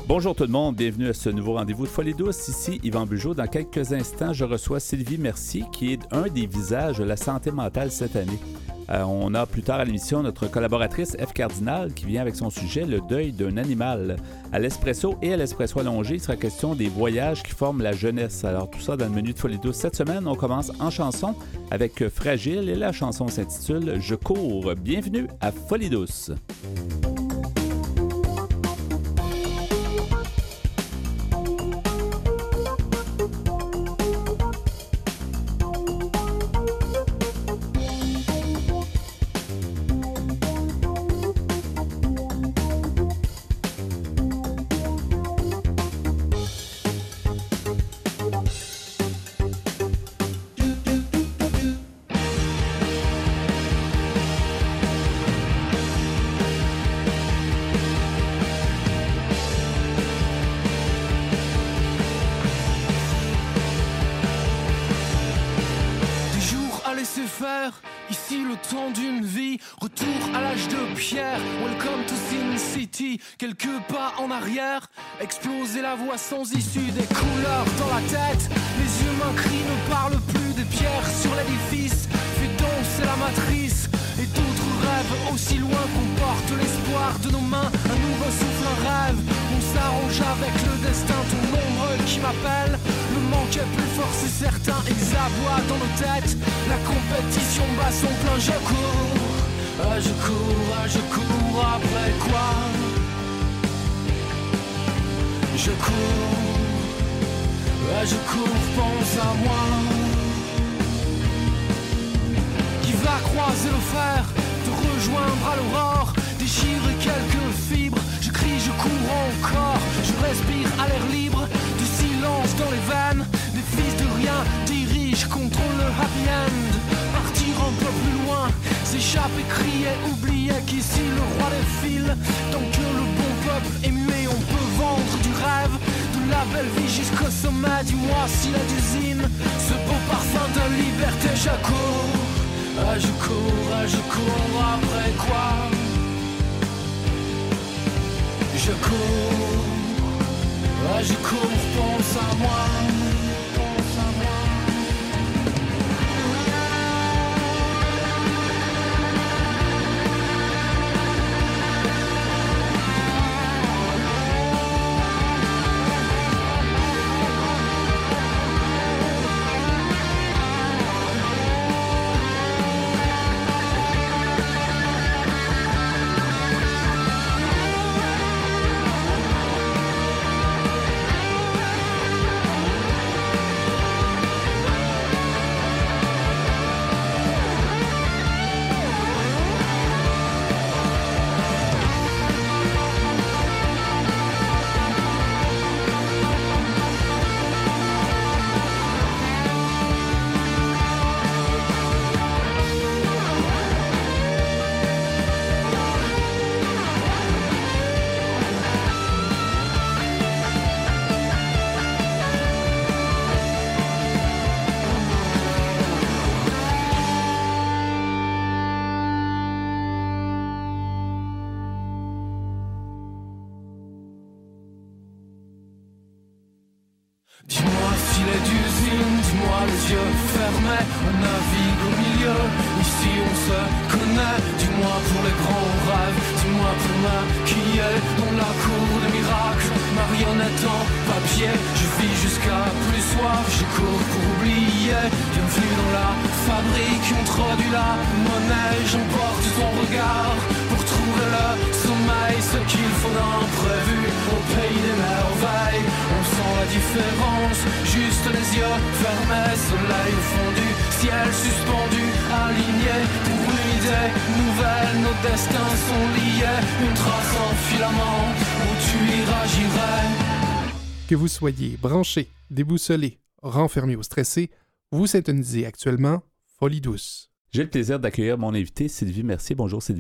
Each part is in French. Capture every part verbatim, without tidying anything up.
Bonjour tout le monde, bienvenue à ce nouveau rendez-vous de Folie douce. Ici Yvan Bugeaud. Dans quelques instants, je reçois Sylvie Mercier, qui est un des visages de la santé mentale cette année. Euh, on a plus tard à l'émission notre collaboratrice F. Cardinal qui vient avec son sujet « Le deuil d'un animal ». À l'Espresso et à l'Espresso allongé, il sera question des voyages qui forment la jeunesse. Alors tout ça dans le menu de Folie douce. Cette semaine, on commence en chanson avec Fragile et la chanson s'intitule « Je cours ». Bienvenue à Folie douce. Ici le temps d'une vie, retour à l'âge de pierre. Welcome to Sin City, quelques pas en arrière. Exploser la voix sans issue, des couleurs dans la tête. Les humains crient, ne parlent plus, des pierres sur l'édifice. Fait danser la matrice, et d'autres rêves aussi loin qu'on porte l'espoir de nos mains. Un nouveau souffle, un rêve, on s'arrange avec le destin. Ton ombre qui m'appelle, le manque est plus fort c'est certain. Ils aboient dans nos têtes, la compétition bat son plein. Je cours, ah je cours, ah je cours, après quoi? Je cours, ah je cours, pense à moi. Qui va croiser le fer, te rejoindre à l'aurore, déchirer quelques fibres. Je crie, je cours encore, je respire à l'air libre, du silence dans les veines. Des fils de rien dirigent, contrôlent le happy end. Partir un peu plus loin, s'échapper, crier, oublier qu'ici le roi défile. Tant que le bon peuple est muet, on peut vendre du rêve, de la belle vie jusqu'au sommet. Dis-moi si la d'usine, ce beau parfum de liberté. Je cours, ah je cours, ah je cours, après quoi? Je cours, ah je cours, pense à moi. Dis-moi filet d'usine, dis-moi les yeux fermés, on navigue au milieu, ici on se connaît. Dis-moi pour les grands rêves, dis-moi pour maquiller dans la cour des miracles, marionnette en papier. Je vis jusqu'à plus soif, je cours pour oublier. Bienvenue dans la fabrique, on introduit la monnaie. J'emporte ton regard pour trouver le sommeil, ce qu'il faut d'imprévu au pays des merveilles. On sent la différence, juste les yeux fermés, soleil au fond du ciel suspendu, aligné pour une idée nouvelle. Nos destins sont liés, une trace en filament, où tu iras j'irai. Que vous soyez branché, déboussolé, renfermé ou stressé, vous syntonisez actuellement Folie douce. J'ai le plaisir d'accueillir mon invité Sylvie Mercier. Bonjour Sylvie.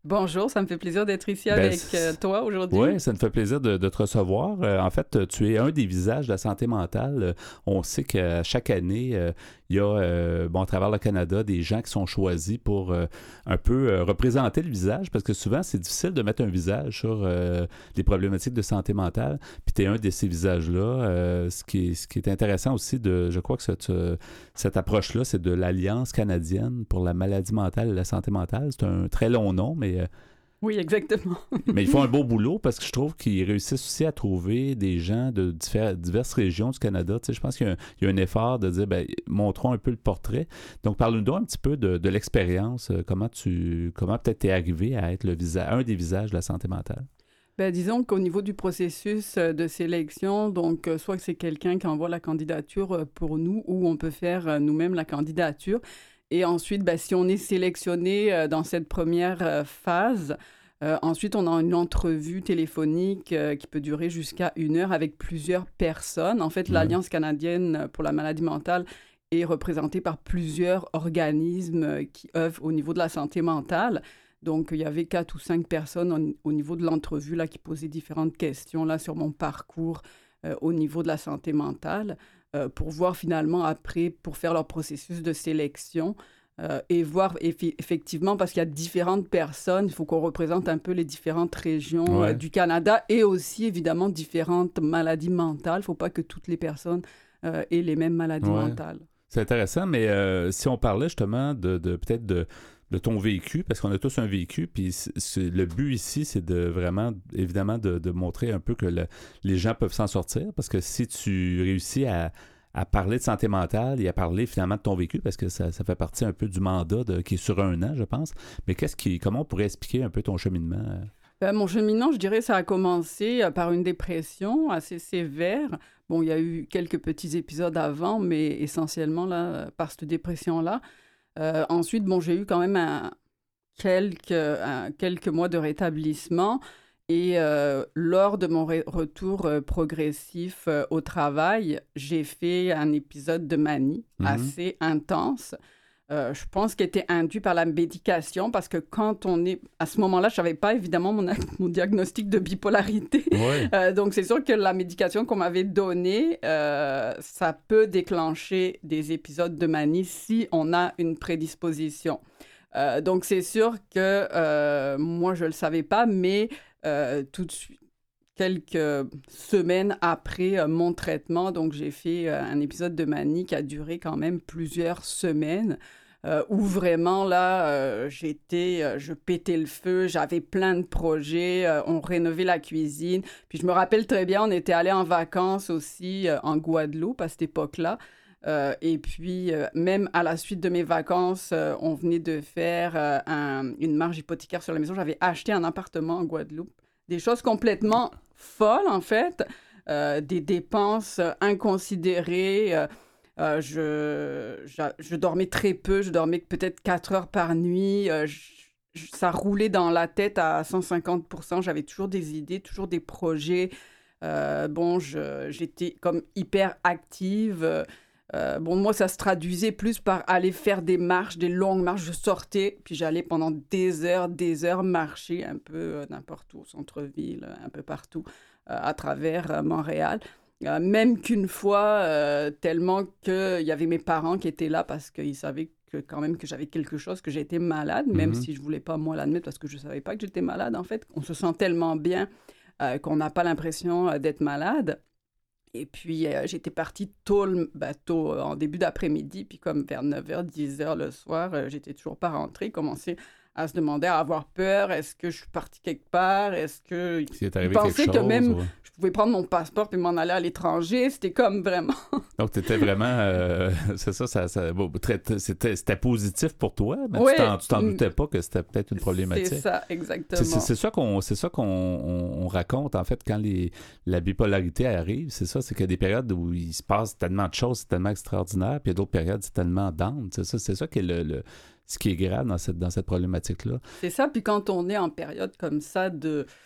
Bonjour, ça me fait plaisir d'être ici Ben, avec c'est- euh, toi aujourd'hui. Oui, ça me fait plaisir de, de te recevoir. Euh, en fait, tu es un des visages de la santé mentale. Euh, On sait que chaque année, euh, il y a, euh, bon, à travers le Canada, des gens qui sont choisis pour euh, un peu euh, représenter le visage, parce que souvent, c'est difficile de mettre un visage sur euh, les problématiques de santé mentale. Puis tu es un de ces visages-là. Euh, ce, qui est, ce qui est intéressant aussi, de, je crois que cette, euh, cette approche-là, c'est de l'Alliance canadienne pour la maladie mentale et la santé mentale. C'est un très long nom, mais... euh, Oui, exactement. mais ils font un beau boulot parce que je trouve qu'ils réussissent aussi à trouver des gens de diffé- diverses régions du Canada. Tu sais, je pense qu'il y a, un, il y a un effort de dire, ben, montrons un peu le portrait. Donc, parle-nous un petit peu de, de l'expérience. Euh, Comment tu, comment peut-être t'es arrivé à être le visa- un des visages de la santé mentale? Ben, disons qu'au niveau du processus euh, de sélection, donc euh, soit que c'est quelqu'un qui envoie la candidature euh, pour nous ou on peut faire euh, nous-mêmes la candidature. Et ensuite, ben, si on est sélectionné euh, dans cette première euh, phase, euh, ensuite on a une entrevue téléphonique euh, qui peut durer jusqu'à une heure avec plusieurs personnes. En fait, Ouais. l'Alliance canadienne pour la maladie mentale est représentée par plusieurs organismes euh, qui œuvrent au niveau de la santé mentale. Donc, il y avait quatre ou cinq personnes au, au niveau de l'entrevue là, qui posaient différentes questions là, sur mon parcours euh, au niveau de la santé mentale euh, pour voir finalement après, pour faire leur processus de sélection euh, et voir effi- effectivement, parce qu'il y a différentes personnes, il faut qu'on représente un peu les différentes régions Ouais. euh, du Canada et aussi évidemment différentes maladies mentales. Il ne faut pas que toutes les personnes euh, aient les mêmes maladies Ouais. mentales. C'est intéressant, mais euh, si on parlait justement de, de peut-être de, de ton vécu, parce qu'on a tous un vécu, puis c'est- c'est- le but ici, c'est de vraiment, évidemment, de, de montrer un peu que le- les gens peuvent s'en sortir, parce que si tu réussis à, à parler de santé mentale et à parler finalement de ton vécu, parce que ça, ça fait partie un peu du mandat de- qui est sur un an, je pense, mais qu'est-ce qui, comment on pourrait expliquer un peu ton cheminement? Euh, mon cheminement, je dirais, ça a commencé euh, par une dépression assez sévère. Bon, il y a eu quelques petits épisodes avant, mais essentiellement là, euh, par cette dépression-là. Euh, ensuite, bon, j'ai eu quand même un- quelques, un- quelques mois de rétablissement. Et euh, lors de mon ré- retour euh, progressif euh, au travail, j'ai fait un épisode de manie Mhm. assez intense. Euh, je pense qu'il était induit par la médication parce que quand on est... À ce moment-là, je savais pas évidemment mon, mon diagnostic de bipolarité. Ouais. Euh, donc, c'est sûr que la médication qu'on m'avait donnée, euh, ça peut déclencher des épisodes de manie si on a une prédisposition. Euh, donc, c'est sûr que euh, moi, je ne le savais pas, mais euh, tout de suite, quelques semaines après euh, mon traitement, donc j'ai fait euh, un épisode de manie qui a duré quand même plusieurs semaines, euh, où vraiment là, euh, j'étais, euh, je pétais le feu, j'avais plein de projets, euh, on rénovait la cuisine. Puis je me rappelle très bien, on était allés en vacances aussi euh, en Guadeloupe à cette époque-là. Euh, et puis, euh, même à la suite de mes vacances, euh, on venait de faire euh, un- une marge hypothécaire sur la maison. J'avais acheté un appartement en Guadeloupe. Des choses complètement folles, en fait. Euh, des dépenses euh, inconsidérées. Euh, euh, je, je, je dormais très peu. Je dormais peut-être quatre heures par nuit. Euh, je- je- ça roulait dans la tête à cent cinquante pour cent. J'avais toujours des idées, toujours des projets. Euh, bon, je- j'étais comme hyper active. Euh, euh, bon, moi, ça se traduisait plus par aller faire des marches, des longues marches. Je sortais, puis j'allais pendant des heures, des heures marcher un peu euh, n'importe où, au centre-ville, euh, un peu partout, euh, à travers euh, Montréal. Euh, même qu'une fois, euh, tellement qu'il y avait mes parents qui étaient là parce qu'ils savaient que quand même que j'avais quelque chose, que j'étais malade, même Mhm. si je voulais pas moi l'admettre parce que je savais pas que j'étais malade, en fait. On se sent tellement bien euh, qu'on n'a pas l'impression euh, d'être malade. Et puis, euh, j'étais partie tôt, le- ben, tôt euh, en début d'après-midi, puis comme vers neuf heures, dix heures le soir, euh, j'étais toujours pas rentrée, commençais à se demander, à avoir peur, est-ce que je suis partie quelque part, est-ce que... S'il est arrivé Ils quelque pensaient chose. que même ouais. je pouvais prendre mon passeport puis m'en aller à l'étranger, c'était comme vraiment... Donc, tu étais vraiment. euh, c'est ça, ça, ça bon, très- c'était, c'était positif pour toi, mais Ouais. tu t'en, tu t'en Mm. doutais pas que c'était peut-être une problématique. C'est ça, exactement. C'est, c'est, c'est ça qu'on, c'est ça qu'on on, on raconte, en fait, quand les, la bipolarité arrive. C'est ça, c'est qu'il y a des périodes où il se passe tellement de choses, c'est tellement extraordinaire, puis il y a d'autres périodes, c'est tellement down. C'est ça, c'est ça qui est le, le- ce qui est grave dans cette, dans cette problématique-là. C'est ça, puis quand on est en période comme ça de,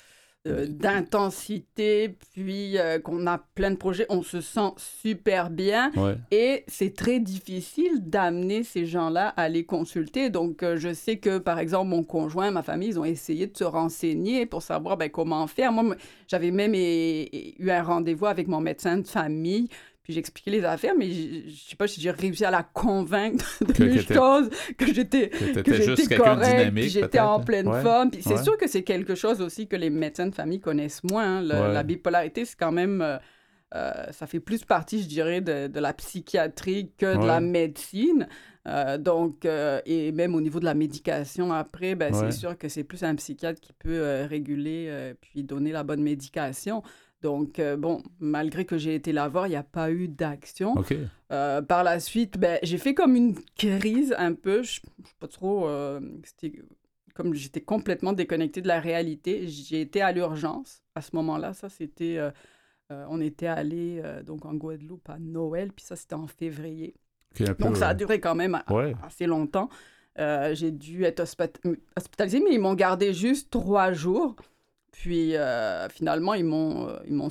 euh, d'intensité, puis euh, qu'on a plein de projets, on se sent super bien. Ouais. Et c'est très difficile d'amener ces gens-là à les consulter. Donc, euh, je sais que, par exemple, mon conjoint, ma famille, ils ont essayé de se renseigner pour savoir ben, comment faire. Moi, j'avais même é- é- eu un rendez-vous avec mon médecin de famille. Puis j'expliquais les affaires, mais je ne sais pas si j'ai réussi à la convaincre de Que- mes que t'es- choses, que j'étais, Que que t'étais juste j'étais quelqu'un de correcte, dynamique, puis j'étais peut-être, en hein? pleine Ouais. forme. Puis c'est Ouais. sûr que c'est quelque chose aussi que les médecins de famille connaissent moins. hein. Le- Ouais. La bipolarité, c'est quand même... euh, euh, ça fait plus partie, je dirais, de, de la psychiatrie que de Ouais. la médecine. Euh, donc, euh, et même au niveau de la médication, après, ben, Ouais. c'est sûr que c'est plus un psychiatre qui peut euh, réguler euh, puis donner la bonne médication. Donc, euh, bon, malgré que j'ai été la voir, il n'y a pas eu d'action. OK. Euh, par la suite, ben, j'ai fait comme une crise un peu. Je ne sais pas trop. euh, c'était comme j'étais complètement déconnectée de la réalité. J'ai été à l'urgence à ce moment-là. Ça, c'était. euh, euh, on était allé euh, donc en Guadeloupe à Noël, puis ça, c'était en février. OK, un peu, Donc, ça a euh, duré quand même a- Ouais. assez longtemps. Euh, j'ai dû être hospi- hospitalisée, mais ils m'ont gardé juste trois jours. Puis, euh, finalement, ils m'ont, euh, ils m'ont,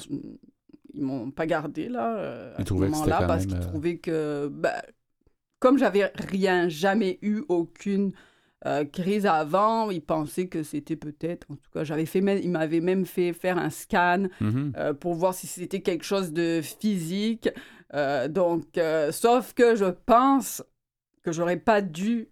ils m'ont pas gardé, là, euh, Ils à ce trouvaient que c'était moment-là, quand parce même, qu'ils euh, trouvaient que, ben, comme j'avais rien, jamais eu aucune euh, crise avant, ils pensaient que c'était peut-être, en tout cas, j'avais fait, même- ils m'avaient même fait faire un scan Mhm. euh, pour voir si c'était quelque chose de physique. Euh, donc, euh, sauf que je pense que j'aurais pas dû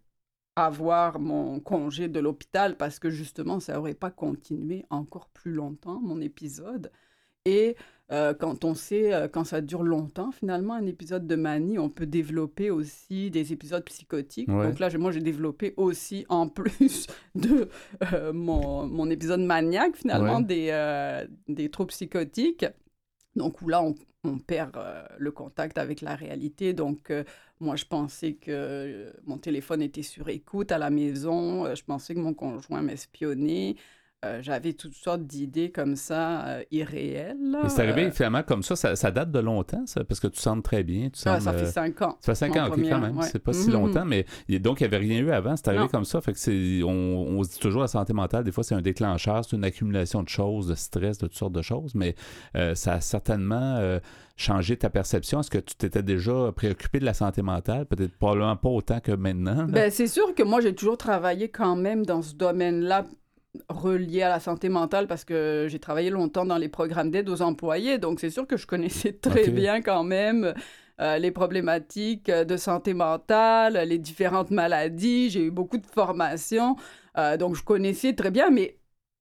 avoir mon congé de l'hôpital parce que justement, ça aurait pas continué encore plus longtemps, mon épisode. Et euh, quand on sait, euh, quand ça dure longtemps, finalement, un épisode de manie, on peut développer aussi des épisodes psychotiques. Ouais. Donc là, j'ai- moi, j'ai développé aussi, en plus de euh, mon, mon épisode maniaque, finalement, Ouais. des, euh, des troubles psychotiques. Donc, où là, on, on perd euh, le contact avec la réalité. Donc, euh, moi, je pensais que euh, mon téléphone était sur écoute à la maison. Euh, je pensais que mon conjoint m'espionnait. Euh, j'avais toutes sortes d'idées comme ça, euh, irréelles. là. Et c'est arrivé Euh, finalement comme ça, ça, ça date de longtemps, ça, parce que tu sembles très bien. Tu ah, sembles, ça fait euh, cinq ans. Ça fait cinq mon ans, ok, premier, quand même. ouais. C'est pas si Mhm. longtemps, mais il- donc il n'y avait rien eu avant. C'est arrivé Non. comme ça. Fait que c'est, on, on se dit toujours la santé mentale, des fois c'est un déclencheur, c'est une accumulation de choses, de stress, de toutes sortes de choses, mais euh, ça a certainement euh, changé ta perception. Est-ce que tu t'étais déjà préoccupé de la santé mentale? Peut-être probablement pas autant que maintenant. là. Ben, c'est sûr que moi, j'ai toujours travaillé quand même dans ce domaine-là relié à la santé mentale parce que j'ai travaillé longtemps dans les programmes d'aide aux employés. Donc, c'est sûr que je connaissais très Ok. bien quand même euh, les problématiques de santé mentale, les différentes maladies. J'ai eu beaucoup de formations. Euh, donc, je connaissais très bien. Mais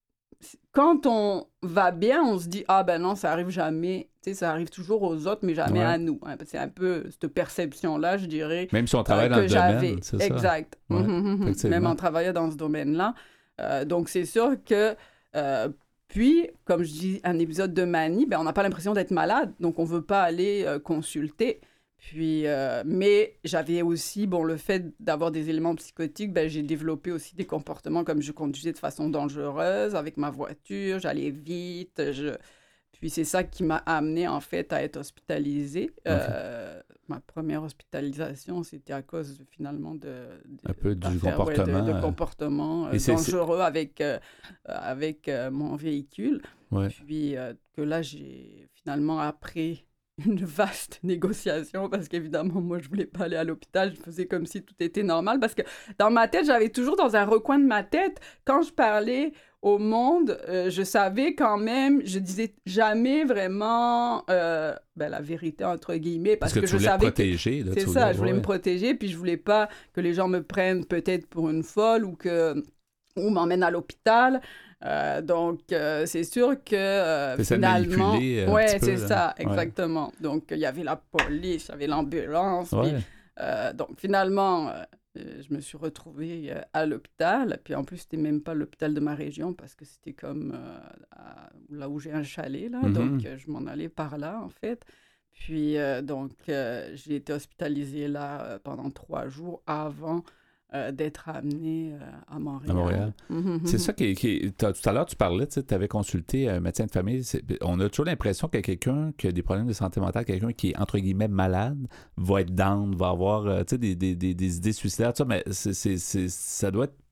quand on va bien, on se dit « Ah ben non, ça arrive jamais. » Tu sais, ça arrive toujours aux autres, mais jamais Ouais. à nous. hein. C'est un peu cette perception-là, je dirais. Même si on travaille Euh, dans que le j'avais. domaine, c'est ça? Exact. Ouais, Mhm, mhm, mhm. effectivement. Même en travaillant dans ce domaine-là. Euh, donc, c'est sûr que... euh, puis, comme je dis, un épisode de manie, ben, on n'a pas l'impression d'être malade, donc on ne veut pas aller euh, consulter. Puis, euh, mais j'avais aussi, bon, le fait d'avoir des éléments psychotiques, ben, j'ai développé aussi des comportements comme je conduisais de façon dangereuse avec ma voiture, j'allais vite, je... Puis c'est ça qui m'a amené en fait à être hospitalisée. Euh, ma première hospitalisation, c'était à cause finalement de, de Un peu du d'affaires, ouais, de- comportement, de, euh. comportement euh, Et c'est- dangereux avec euh, avec euh, mon véhicule. Ouais. Puis euh, que là j'ai finalement après une vaste négociation parce qu'évidemment moi je voulais pas aller à l'hôpital, je faisais comme si tout était normal parce que dans ma tête, j'avais toujours dans un recoin de ma tête quand je parlais au monde, euh, je savais quand même, je disais jamais vraiment euh, ben, la vérité entre guillemets parce, Parce que, que, tu je voulais te savais que protéger. là, c'est tu ça, je voulais ouais. me protéger puis je voulais pas que les gens me prennent peut-être pour une folle ou que ou m'emmènent à l'hôpital. Euh, donc, euh, c'est sûr que euh, T'essaies de finalement... manipuler un ouais, petit peu, c'est là. ça, Ouais. exactement. Donc, il y avait la police, il y avait l'ambulance. Ouais. puis, euh, donc, finalement, euh, je me suis retrouvée euh, à l'hôpital. Puis, en plus, c'était même pas l'hôpital de ma région parce que c'était comme euh, à- là où j'ai un chalet. Là. Mhm. Donc, euh, je m'en allais par là, en fait. Puis, euh, donc, euh, j'ai été hospitalisée là euh, pendant trois jours avant euh, d'être amenée euh, à Montréal. À Montréal. Mhm, C'est mhm. ça qui, qui t'as- tout à l'heure, tu parlais, tu avais consulté un médecin de famille. c'est- On a toujours l'impression que quelqu'un qui a des problèmes de santé mentale, quelqu'un qui est entre guillemets malade, va être down, va avoir euh, tu sais, des, des, des, des idées suicidaires, tout ça, mais c'est, c'est, c'est- ça doit être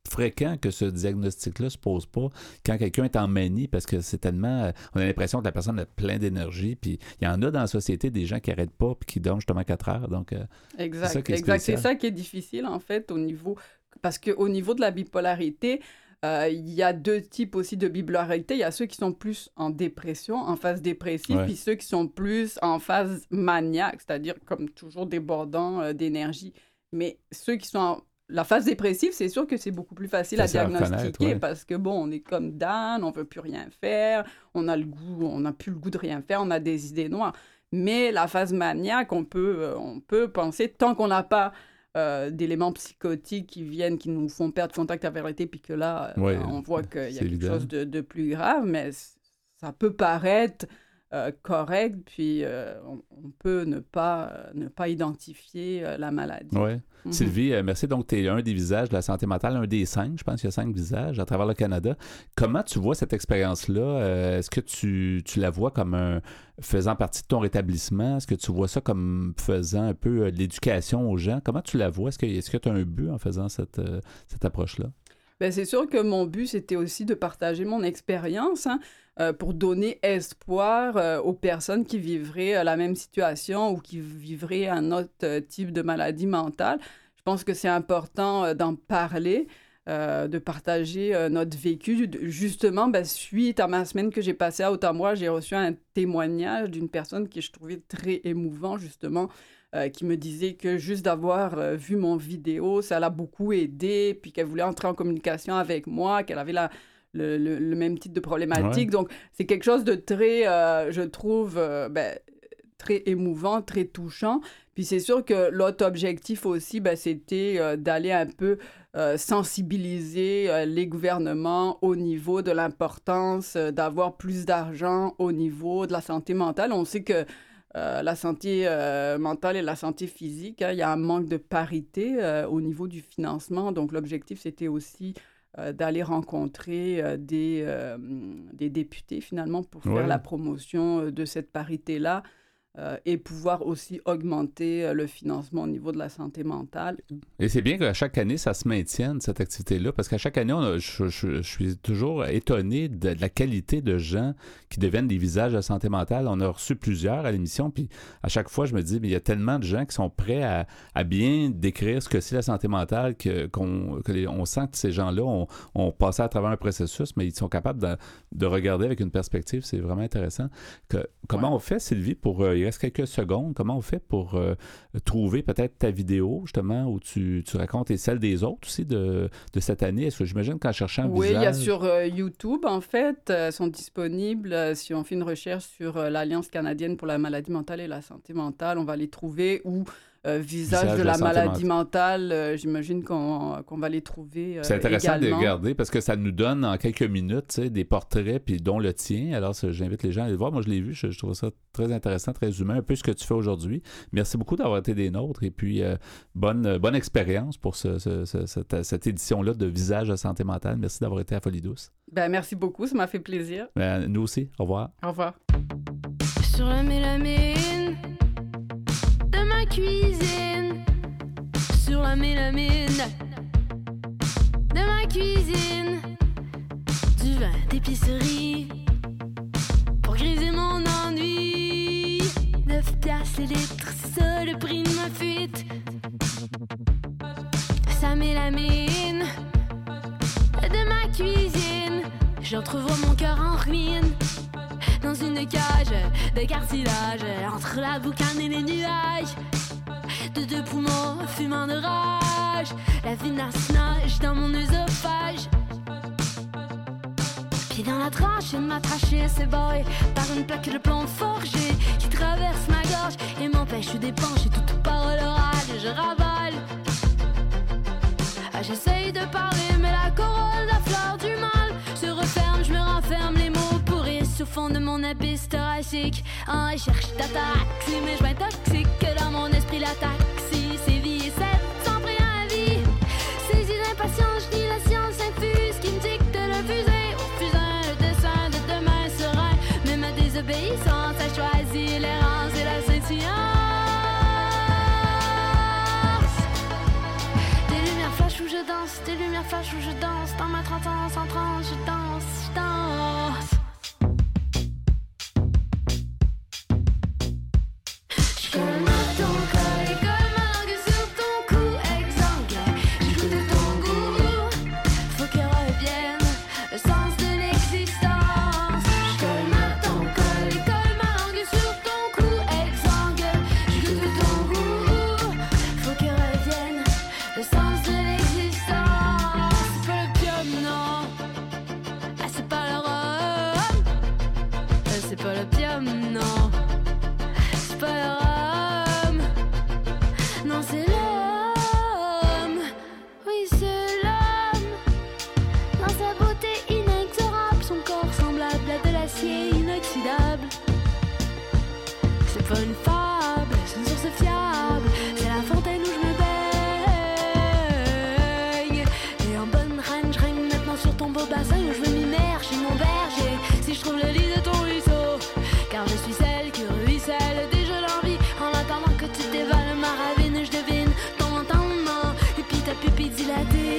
fréquent que ce diagnostic-là se pose pas quand quelqu'un est en manie, parce que c'est tellement... On a l'impression que la personne a plein d'énergie, puis il y en a dans la société des gens qui n'arrêtent pas puis qui dorment justement quatre heures, donc euh, exact, c'est ça qui est exact. spécial. C'est ça qui est difficile, en fait, au niveau... Parce qu'au niveau de la bipolarité, euh, il y a deux types aussi de bipolarité. Il y a ceux qui sont plus en dépression, en phase dépressive, Ouais. puis ceux qui sont plus en phase maniaque, c'est-à-dire comme toujours débordant euh, d'énergie. Mais ceux qui sont en... La phase dépressive, c'est sûr que c'est beaucoup plus facile Facile à à reconnaître, diagnostiquer ouais. parce que, bon, on est comme Dan, on veut plus rien faire, on a le goût, on n'a plus le goût de rien faire, on a des idées noires. Mais la phase maniaque, on peut, euh, on peut penser, tant qu'on n'a pas euh, d'éléments psychotiques qui viennent, qui nous font perdre contact avec la réalité, puis que là, euh, Ouais, on voit qu'il y a c'est quelque évident. chose de, de plus grave, mais c- ça peut paraître euh, correct, puis euh, on, on peut ne pas, euh, ne pas identifier euh, la maladie. Oui. Mhm. Sylvie, euh, merci. Donc, tu es un des visages de la santé mentale, un des cinq. Je pense qu'il y a cinq visages à travers le Canada. Comment tu vois cette expérience-là? Euh, est-ce que tu, tu la vois comme un, faisant partie de ton rétablissement? Est-ce que tu vois ça comme faisant un peu euh, de l'éducation aux gens? Comment tu la vois? Est-ce que est-ce que tu as un but en faisant cette, euh, cette approche-là? Ben, c'est sûr que mon but, c'était aussi de partager mon expérience hein, euh, pour donner espoir euh, aux personnes qui vivraient euh, la même situation ou qui vivraient un autre euh, type de maladie mentale. Je pense que c'est important euh, d'en parler, euh, de partager euh, notre vécu. Justement, ben, suite à ma semaine que j'ai passée à Ottawa, j'ai reçu un témoignage d'une personne que je trouvais très émouvant, justement, Euh, qui me disait que juste d'avoir euh, vu mon vidéo, ça l'a beaucoup aidé, puis qu'elle voulait entrer en communication avec moi, qu'elle avait la, le, le, le même type de problématique. Ouais. Donc, c'est quelque chose de très, euh, je trouve, euh, ben, très émouvant, très touchant. Puis c'est sûr que l'autre objectif aussi, ben, c'était euh, d'aller un peu euh, sensibiliser euh, les gouvernements au niveau de l'importance euh, d'avoir plus d'argent au niveau de la santé mentale. On sait que Euh, la santé euh, mentale et la santé physique, hein, il y a un manque de parité euh, au niveau du financement. Donc, l'objectif, c'était aussi euh, d'aller rencontrer euh, des, euh, des députés, finalement, pour faire Ouais. la promotion euh, de cette parité-là euh, et pouvoir aussi augmenter euh, le financement au niveau de la santé mentale. Et c'est bien qu'à chaque année, ça se maintienne, cette activité-là, parce qu'à chaque année, on a, je, je- je suis toujours étonné de, de la qualité de gens qui deviennent des visages de santé mentale. On a reçu plusieurs à l'émission, puis à chaque fois, je me dis, mais il y a tellement de gens qui sont prêts à, à bien décrire ce que c'est la santé mentale, que, qu'on, que les- on sent que ces gens-là ont, ont passé à travers un processus, mais ils sont capables de, de regarder avec une perspective. C'est vraiment intéressant. Que, comment Ouais. on fait, Sylvie, pour... euh, il reste quelques secondes. Comment on fait pour euh, trouver peut-être ta vidéo, justement, où tu, tu racontes et celle des autres aussi de, de cette année? Est-ce que j'imagine qu'en cherchant un Oui, visage... il y a sur euh, YouTube, en fait, euh, sont disponibles. euh, si on fait une recherche sur euh, l'Alliance canadienne pour la maladie mentale et la santé mentale, on va les trouver. Ou euh, visage, Visage de de la la santé maladie mentale, euh, j'imagine qu'on, qu'on va les trouver euh, C'est intéressant également. de regarder parce que ça nous donne en quelques minutes, tu sais, des portraits, puis dont le tien. Alors, ça, j'invite les gens à aller le voir. Moi, je l'ai vu, je, je trouve ça très intéressant, très humain, un peu ce que tu fais aujourd'hui. Merci beaucoup d'avoir été des nôtres et puis euh, bonne, euh, bonne expérience pour ce, ce- ce- cette, cette édition-là de Visage de santé mentale. Merci d'avoir été à Folie Douce. Ben, merci beaucoup, ça m'a fait plaisir. Ben, nous aussi, au revoir. Au revoir. Sur la mélamine de ma cuisine. Sur la mélamine de ma cuisine. Du vin d'épicerie pour griser mon ennui. Neuf piastres le litre, c'est ça le prix de ma fuite. Sa mélamine de ma cuisine. J'entrevois mon cœur en ruine dans une cage de cartilage entre la boucane et les nuages. De deux poumons fumant de rage, la vinasse nage dans mon œsophage. Pied dans la tranche, une ma trachée c'est barré par une plaque de plomb forgé qui traverse ma gorge et m'empêche d'épancher toute parole orale. Je ravale. Ah, j'essaye de parler mais la corolle, la fleur du mal se referme, je me renferme, les mots pourrissent au fond de mon abysse thoracique. En recherche d'ataxie, mais je m'intoxique que dans mon esprit la taxi sévit et cède sans préavis. Ces idées impatientes, je dis la science infuse qui me dicte le fusée au fusain, le dessin de demain serein. Mais ma désobéissance a choisi l'errance et la scintillance. Des lumières flashent où je danse danse, des lumières flashent où je danse, dans ma trente ans, cent trente, je danse, je danse. Je colle ton col et colle ma langue sur ton cou, exsangue. J'écoute ton goût, faut que revienne le sens de l'existence. Je colle ton col et colle ma langue sur ton cou, exsangue. J'écoute ton goût, faut que revienne le sens de l'existence. C'est pas l'opium, non. Ah, c'est pas le rhum. Ah, c'est pas l'opium, non. C'est pas le rhum. Non, c'est l'homme. Oui, c'est l'homme. Dans sa beauté inexorable, son corps semblable à de l'acier inoxydable. C'est pas une fable, c'est une source fiable. C'est la fontaine où je me baigne. Et en bonne reine, je règne maintenant sur ton beau bassin où je veux m'immerger, mon berger. Si je trouve le lit de ton ruisseau, car je suis celle qui ruisselle déjà l'envie. En attendant que tu dévales ma ravine, je devine ton entendement et puis ta pupille dilatée.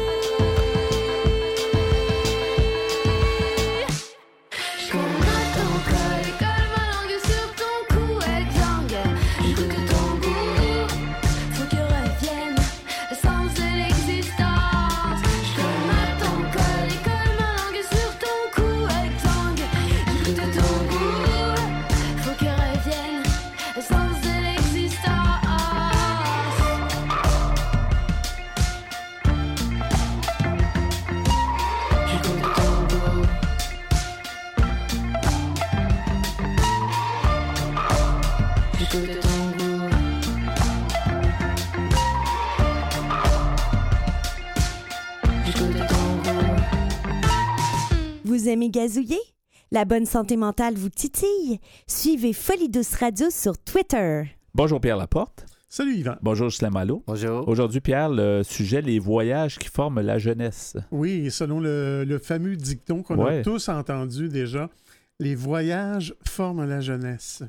Je colle ton col et colle ma langue sur ton cou, exsangue. J'écoute ton goût, faut que revienne le sens de l'existence. Je colle ton col et colle ma langue sur ton cou, exsangue. J'écoute ton goût, faut que revienne le sens de l'existence. J'écoute ton goût. J'écoute ton goût. J'écoute ton goût. Vous aimez gazouiller? La bonne santé mentale vous titille? Suivez Folie Douce Radio sur Twitter. Bonjour Pierre Laporte. Salut Yvan. Bonjour Ghislain Malo. Bonjour. Aujourd'hui, Pierre, le sujet, les voyages qui forment la jeunesse. Oui, selon le, le fameux dicton qu'on Ouais. a tous entendu déjà, les voyages forment la jeunesse.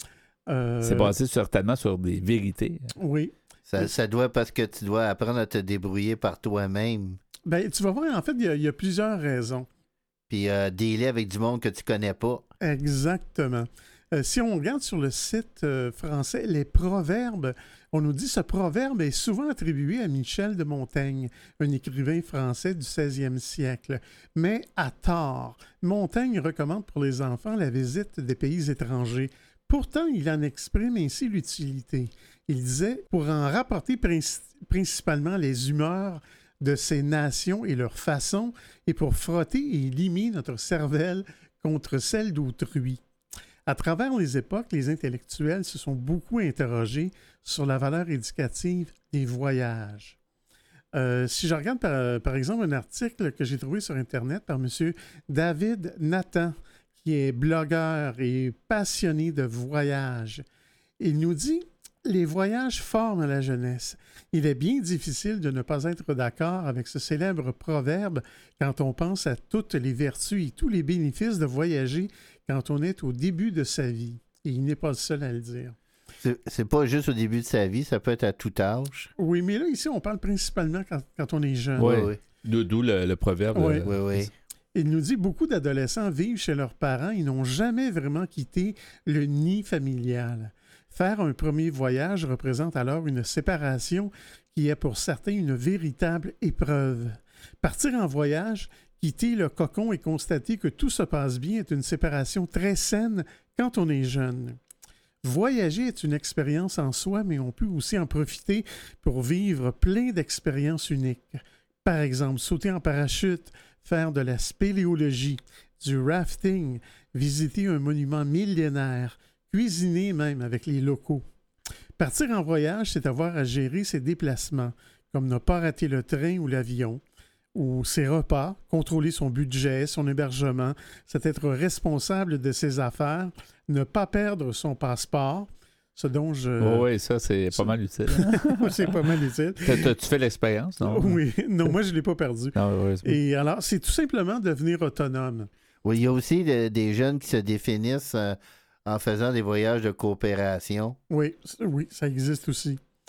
Euh, C'est basé certainement sur des vérités. Oui. Ça, ça doit parce que tu dois apprendre à te débrouiller par toi-même. Ben, tu vas voir, en fait, il y a- il y, a plusieurs raisons. Puis euh, dealer avec du monde que tu connais pas. Exactement. Euh, si on regarde sur le site euh, français, les proverbes, on nous dit ce proverbe est souvent attribué à Michel de Montaigne, un écrivain français du seizième siècle. Mais à tort, Montaigne recommande pour les enfants la visite des pays étrangers. Pourtant, il en exprime ainsi l'utilité. Il disait, pour en rapporter princi- principalement les humeurs de ces nations et leurs façons, et pour frotter et limer notre cervelle contre celle d'autrui. À travers les époques, les intellectuels se sont beaucoup interrogés sur la valeur éducative des voyages. Euh, si je regarde par, par exemple un article que j'ai trouvé sur Internet par M. David Nathan, qui est blogueur et passionné de voyages, il nous dit « Les voyages forment la jeunesse. Il est bien difficile de ne pas être d'accord avec ce célèbre proverbe quand on pense à toutes les vertus et tous les bénéfices de voyager quand on est au début de sa vie. » Et il n'est pas le seul à le dire. C'est, c'est pas juste au début de sa vie, ça peut être à tout âge. Oui, mais là, ici, on parle principalement quand, quand on est jeune. Oui. oui. D'où d'où le, le proverbe. Ouais. euh, Oui, oui. Il nous dit beaucoup d'adolescents vivent chez leurs parents et n'ont jamais vraiment quitté le nid familial. Faire un premier voyage représente alors une séparation qui est pour certains une véritable épreuve. Partir en voyage, quitter le cocon et constater que tout se passe bien est une séparation très saine quand on est jeune. Voyager est une expérience en soi, mais on peut aussi en profiter pour vivre plein d'expériences uniques. Par exemple, sauter en parachute, faire de la spéléologie, du rafting, visiter un monument millénaire, cuisiner même avec les locaux. Partir en voyage, c'est avoir à gérer ses déplacements, comme ne pas rater le train ou l'avion, ou ses repas, contrôler son budget, son hébergement, c'est être responsable de ses affaires, ne pas perdre son passeport, ce dont je... Oh oui, ça, c'est ça- pas mal utile. c'est pas mal utile. T'as- t'as-tu fait l'expérience, non? Oui, non, moi je ne l'ai pas perdu. Non, heureusement. Et alors, c'est tout simplement devenir autonome. Oui, il y a aussi de- des jeunes qui se définissent euh, en faisant des voyages de coopération. Oui, c- oui, ça existe aussi.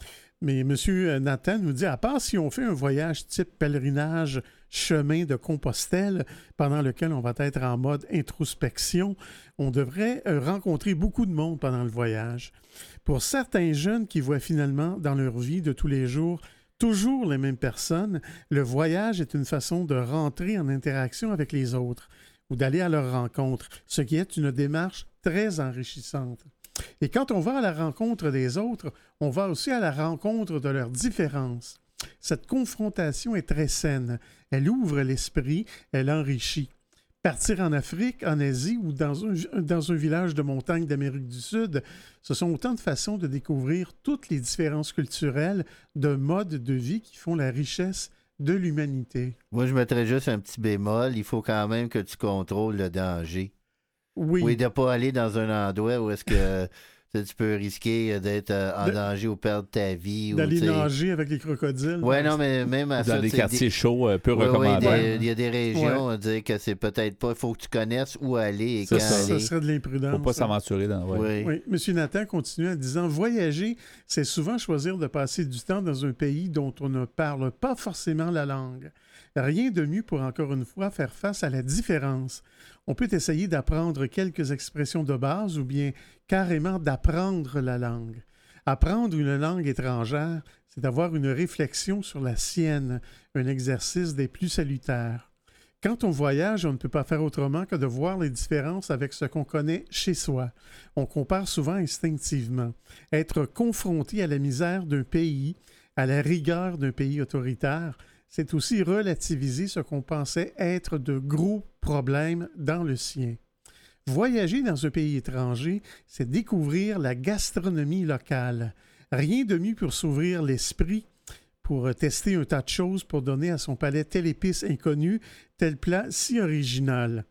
Mais M. Nathan nous dit, à part si on fait un voyage type pèlerinage chemin de Compostelle, pendant lequel on va être en mode introspection, on devrait rencontrer beaucoup de monde pendant le voyage. Pour certains jeunes qui voient finalement dans leur vie de tous les jours toujours les mêmes personnes, le voyage est une façon de rentrer en interaction avec les autres ou d'aller à leur rencontre, ce qui est une démarche très enrichissante. Et quand on va à la rencontre des autres, on va aussi à la rencontre de leurs différences. Cette confrontation est très saine. Elle ouvre l'esprit, elle enrichit. Partir en Afrique, en Asie ou dans un, dans un village de montagne d'Amérique du Sud, ce sont autant de façons de découvrir toutes les différences culturelles, de modes de vie qui font la richesse de l'humanité. Moi, je mettrais juste un petit bémol. Il faut quand même que tu contrôles le danger. Oui. Oui, de ne pas aller dans un endroit où est-ce que tu peux risquer d'être en de, danger ou perdre ta vie. D'aller ou, nager avec les crocodiles. Oui, non, mais même à dans ça... les quartiers des... chauds, peu ouais, recommandés. Il ouais, y a des régions ouais. à dire que c'est peut-être pas... Il faut que tu connaisses où aller et ça, quand ça, aller. Ça serait de l'imprudence. Il ne faut pas s'aventurer dans... Ouais. Oui. Oui. M. Nathan continue en disant « Voyager, c'est souvent choisir de passer du temps dans un pays dont on ne parle pas forcément la langue. Rien de mieux pour, encore une fois, faire face à la différence. On peut essayer d'apprendre quelques expressions de base ou bien carrément d'apprendre la langue. Apprendre une langue étrangère, c'est avoir une réflexion sur la sienne, un exercice des plus salutaires. Quand on voyage, on ne peut pas faire autrement que de voir les différences avec ce qu'on connaît chez soi. On compare souvent instinctivement. Être confronté à la misère d'un pays, à la rigueur d'un pays autoritaire, c'est aussi relativiser ce qu'on pensait être de gros problèmes dans le sien. Voyager dans un pays étranger, c'est découvrir la gastronomie locale. Rien de mieux pour s'ouvrir l'esprit, pour tester un tas de choses, pour donner à son palais telle épice inconnue, tel plat si original.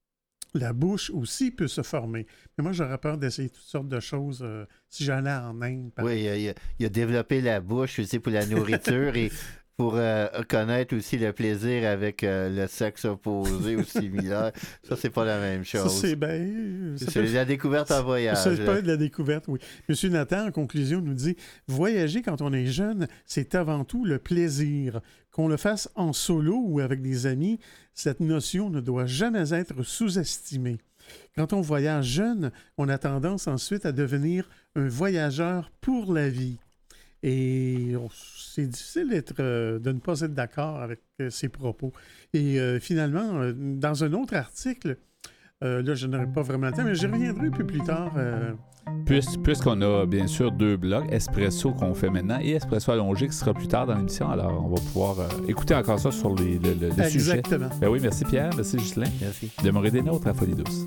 La bouche aussi peut se former. Mais moi, j'aurais peur d'essayer toutes sortes de choses euh, si j'allais en Inde. Oui, il a, il a développé la bouche aussi pour la nourriture et pour euh, connaître aussi le plaisir avec euh, le sexe opposé ou similaire. Ça, c'est pas la même chose. Ça, c'est bien... C'est peut... la découverte en voyage. Ça, c'est pas de la découverte, oui. M. Nathan, en conclusion, nous dit « Voyager quand on est jeune, c'est avant tout le plaisir. Qu'on le fasse en solo ou avec des amis, cette notion ne doit jamais être sous-estimée. Quand on voyage jeune, on a tendance ensuite à devenir un voyageur pour la vie. » Et c'est difficile d'être, euh, de ne pas être d'accord avec euh, ces propos. Et euh, finalement, euh, dans un autre article, euh, là, je n'aurai pas vraiment le temps, mais j'y reviendrai un peu plus tard. Euh... Puis, puisqu'on a bien sûr deux blocs, Espresso qu'on fait maintenant et Espresso allongé qui sera plus tard dans l'émission. Alors, on va pouvoir euh, écouter encore ça sur les, le, le, le sujet. Exactement. Ben oui, merci Pierre, merci Ghislain. Merci. Demeurez des nôtres à Folie douce.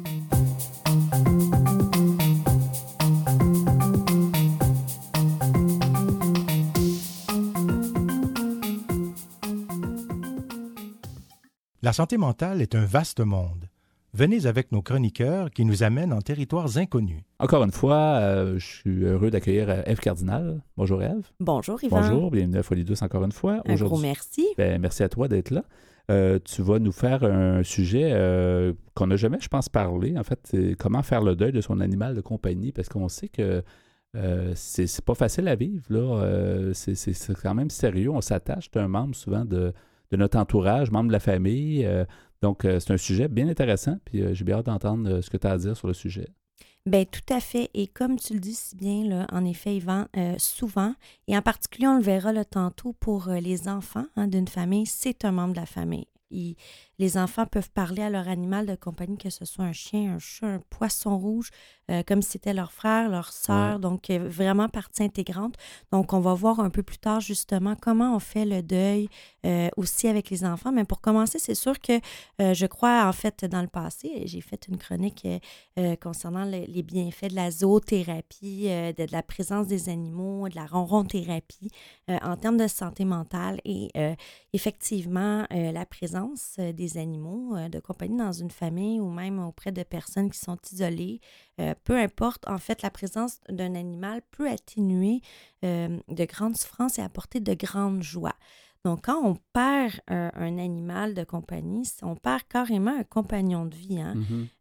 La santé mentale est un vaste monde. Venez avec nos chroniqueurs qui nous amènent en territoires inconnus. Encore une fois, euh, je suis heureux d'accueillir Ève Cardinal. Bonjour Ève. Bonjour Yvan. Bonjour, bienvenue à Folie douce encore une fois. Un gros merci. Ben, merci à toi d'être là. Euh, tu vas nous faire un sujet euh, qu'on n'a jamais, je pense, parlé. En fait, c'est comment faire le deuil de son animal de compagnie, parce qu'on sait que euh, c'est, c'est pas facile à vivre. Là. Euh, c'est, c'est, c'est quand même sérieux. On s'attache d'un membre souvent de... de notre entourage, membres de la famille. Euh, donc, euh, c'est un sujet bien intéressant, puis euh, j'ai bien hâte d'entendre euh, ce que tu as à dire sur le sujet. Bien, tout à fait. Et comme tu le dis si bien, là, en effet, Yvan, euh, souvent, et en particulier, on le verra là, tantôt, pour euh, les enfants hein, d'une famille, c'est un membre de la famille. Ils, les enfants peuvent parler à leur animal de compagnie, que ce soit un chien, un chat, un poisson rouge, euh, comme si c'était leur frère, leur sœur, ouais. donc euh, vraiment partie intégrante. Donc, on va voir un peu plus tard, justement, comment on fait le deuil euh, aussi avec les enfants. Mais pour commencer, c'est sûr que euh, je crois, en fait, dans le passé, j'ai fait une chronique euh, concernant le, les bienfaits de la zoothérapie, euh, de, de la présence des animaux, de la ronron-thérapie euh, en termes de santé mentale. Et euh, effectivement, euh, la présence des animaux euh, de compagnie dans une famille ou même auprès de personnes qui sont isolées, euh, peu importe, en fait, la présence d'un animal peut atténuer euh, de grandes souffrances et apporter de grandes joies. Donc, quand on perd euh, un animal de compagnie, on perd carrément un compagnon de vie. Hein? Mm-hmm.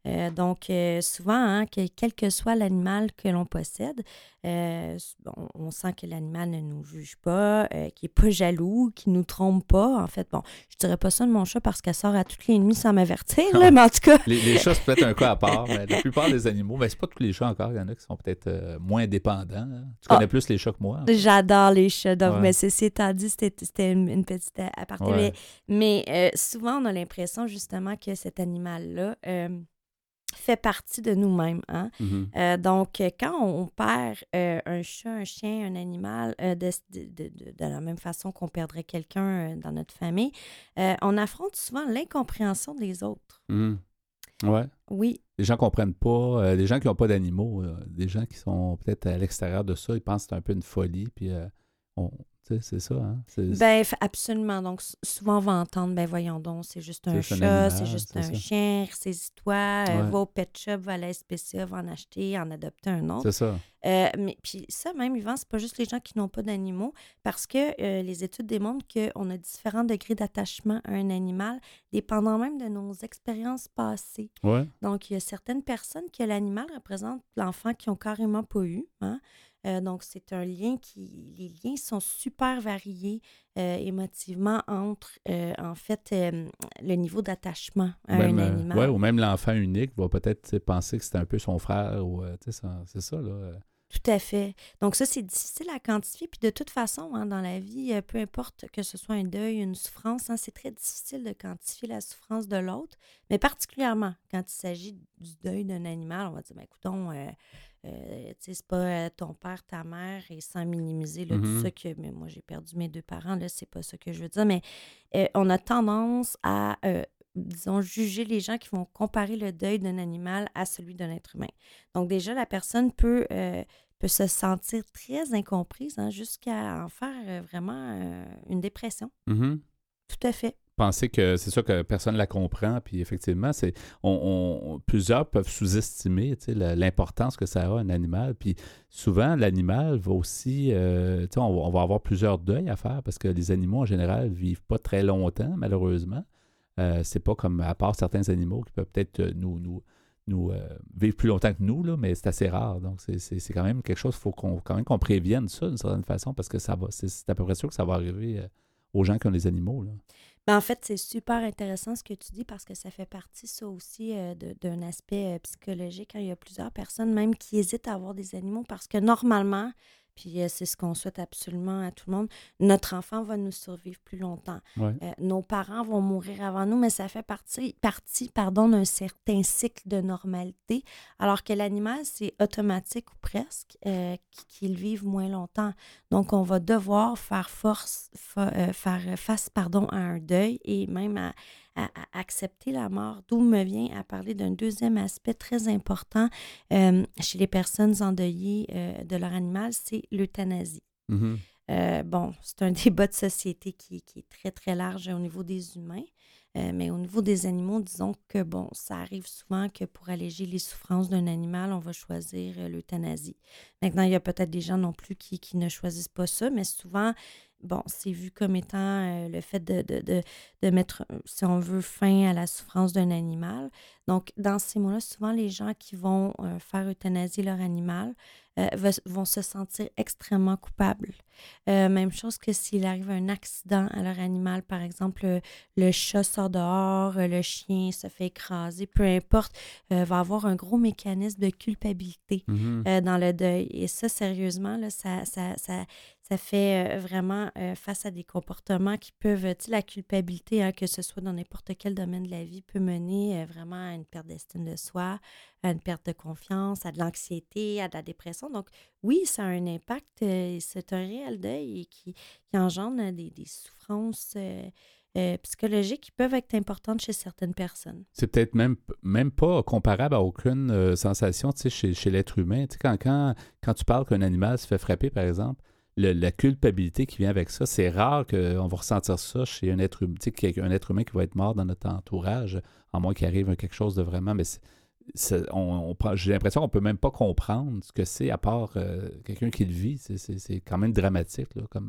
Euh, donc, euh, souvent, hein, que, quel que soit l'animal que l'on possède, euh, on, on sent que l'animal ne nous juge pas, euh, qu'il n'est pas jaloux, qu'il ne nous trompe pas. En fait, bon, je dirais pas ça de mon chat parce qu'elle sort à toutes les nuits sans m'avertir, là, mais en tout cas... les, les chats, c'est peut-être un cas à part, mais la plupart des animaux, mais c'est pas tous les chats encore, il y en a qui sont peut-être euh, moins dépendants. Hein. Tu connais ah, plus les chats que moi. En fait. J'adore les chats, donc, ouais. mais ceci étant dit, c'était, c'était une, une petite aparté. Ouais. Mais, mais euh, souvent, on a l'impression justement que cet animal-là... Euh, fait partie de nous-mêmes. Hein? Mm-hmm. Euh, donc, quand on perd euh, un chat, un chien, un animal, euh, de, de, de, de la même façon qu'on perdrait quelqu'un euh, dans notre famille, euh, on affronte souvent l'incompréhension des autres. Mm. Ouais. Oui. Les gens ne comprennent pas. Euh, les gens qui n'ont pas d'animaux, euh, des gens qui sont peut-être à l'extérieur de ça, ils pensent que c'est un peu une folie, puis euh, on... Tu sais, c'est ça, hein? C'est... Ben, absolument. Donc, souvent, on va entendre, ben voyons donc, c'est juste un c'est chat, un animal, c'est juste c'est un ça. Chien, ressaisis-toi, ouais. euh, va au pet shop, va à la S P C A, va en acheter, en adopter un autre. C'est ça. Euh, mais puis ça, même, Yvan, c'est pas juste les gens qui n'ont pas d'animaux, parce que euh, les études démontrent qu'on a différents degrés d'attachement à un animal, dépendant même de nos expériences passées. Ouais. Donc, il y a certaines personnes que l'animal représente l'enfant qui n'ont carrément pas eu, hein? Euh, donc, c'est un lien qui... Les liens sont super variés euh, émotivement entre, euh, en fait, euh, le niveau d'attachement à même, un animal. Oui, ou même l'enfant unique va peut-être penser que c'est un peu son frère. Ou, euh, ça, c'est ça, là. Tout à fait. Donc ça, c'est difficile à quantifier. Puis de toute façon, hein, dans la vie, peu importe que ce soit un deuil, une souffrance, hein, c'est très difficile de quantifier la souffrance de l'autre. Mais particulièrement quand il s'agit du deuil d'un animal, on va dire, ben, écoutons... Euh, Euh, tu sais, c'est pas euh, ton père, ta mère, et sans minimiser là, mm-hmm. tout ça que mais moi j'ai perdu mes deux parents, là, c'est pas ça que je veux dire, mais euh, on a tendance à, euh, disons, juger les gens qui vont comparer le deuil d'un animal à celui d'un être humain. Donc déjà, la personne peut, euh, peut se sentir très incomprise, hein, jusqu'à en faire euh, vraiment euh, une dépression. Mm-hmm. Tout à fait. Penser que c'est ça que personne ne la comprend, puis effectivement, c'est on, on, plusieurs peuvent sous-estimer la, l'importance que ça a un animal, puis souvent, l'animal va aussi, euh, on, on va avoir plusieurs deuils à faire, parce que les animaux, en général, ne vivent pas très longtemps, malheureusement. Euh, c'est pas comme, à part certains animaux qui peuvent peut-être nous, nous, nous euh, vivre plus longtemps que nous, là, mais c'est assez rare, donc c'est, c'est, c'est quand même quelque chose, il faut qu'on, quand même qu'on prévienne ça d'une certaine façon, parce que ça va, c'est, c'est à peu près sûr que ça va arriver euh, aux gens qui ont les animaux, là. Ben, en fait, c'est super intéressant ce que tu dis parce que ça fait partie, ça aussi, euh, de, d'un aspect euh, psychologique. Hein. Il y a plusieurs personnes même qui hésitent à avoir des animaux parce que normalement, puis euh, c'est ce qu'on souhaite absolument à tout le monde, notre enfant va nous survivre plus longtemps. Ouais. Euh, nos parents vont mourir avant nous, mais ça fait partie, partie pardon, d'un certain cycle de normalité, alors que l'animal, c'est automatique ou presque, euh, qu'il vive moins longtemps. Donc, on va devoir faire, force, fa- euh, faire face pardon, à un deuil et même à, à, à accepter la mort, d'où me vient à parler d'un deuxième aspect très important euh, chez les personnes endeuillées euh, de leur animal, c'est l'euthanasie. Mm-hmm. Euh, bon, c'est un débat de société qui, qui est très, très large au niveau des humains, euh, mais au niveau des animaux, disons que, bon, ça arrive souvent que pour alléger les souffrances d'un animal, on va choisir euh, l'euthanasie. Maintenant, il y a peut-être des gens non plus qui, qui ne choisissent pas ça, mais souvent, bon, c'est vu comme étant euh, le fait de, de, de, de mettre, si on veut, fin à la souffrance d'un animal. Donc, dans ces mots-là, souvent, les gens qui vont euh, faire euthanasier leur animal euh, va, vont se sentir extrêmement coupables. Euh, même chose que s'il arrive un accident à leur animal, par exemple, le, le chat sort dehors, le chien se fait écraser, peu importe, euh, va avoir un gros mécanisme de culpabilité mm-hmm. euh, dans le deuil. Et ça, sérieusement, là, ça, ça, ça, ça fait euh, vraiment euh, face à des comportements qui peuvent, tu sais, la culpabilité, hein, que ce soit dans n'importe quel domaine de la vie, peut mener euh, vraiment à une perte d'estime de soi, à une perte de confiance, à de l'anxiété, à de la dépression. Donc, oui, ça a un impact. Euh, c'est un réel deuil qui, qui engendre des, des souffrances euh, euh, psychologiques qui peuvent être importantes chez certaines personnes. C'est peut-être même, même pas comparable à aucune euh, sensation, tu sais, chez, chez l'être humain. Tu sais, quand, quand, quand tu parles qu'un animal se fait frapper, par exemple, Le, la culpabilité qui vient avec ça, c'est rare qu'on va ressentir ça chez un être humain, tu sais, un être humain qui va être mort dans notre entourage, à moins qu'il arrive quelque chose de vraiment, mais c'est, c'est, on, on, j'ai l'impression qu'on ne peut même pas comprendre ce que c'est, à part euh, quelqu'un qui le vit. C'est, c'est, c'est quand même dramatique là, comme,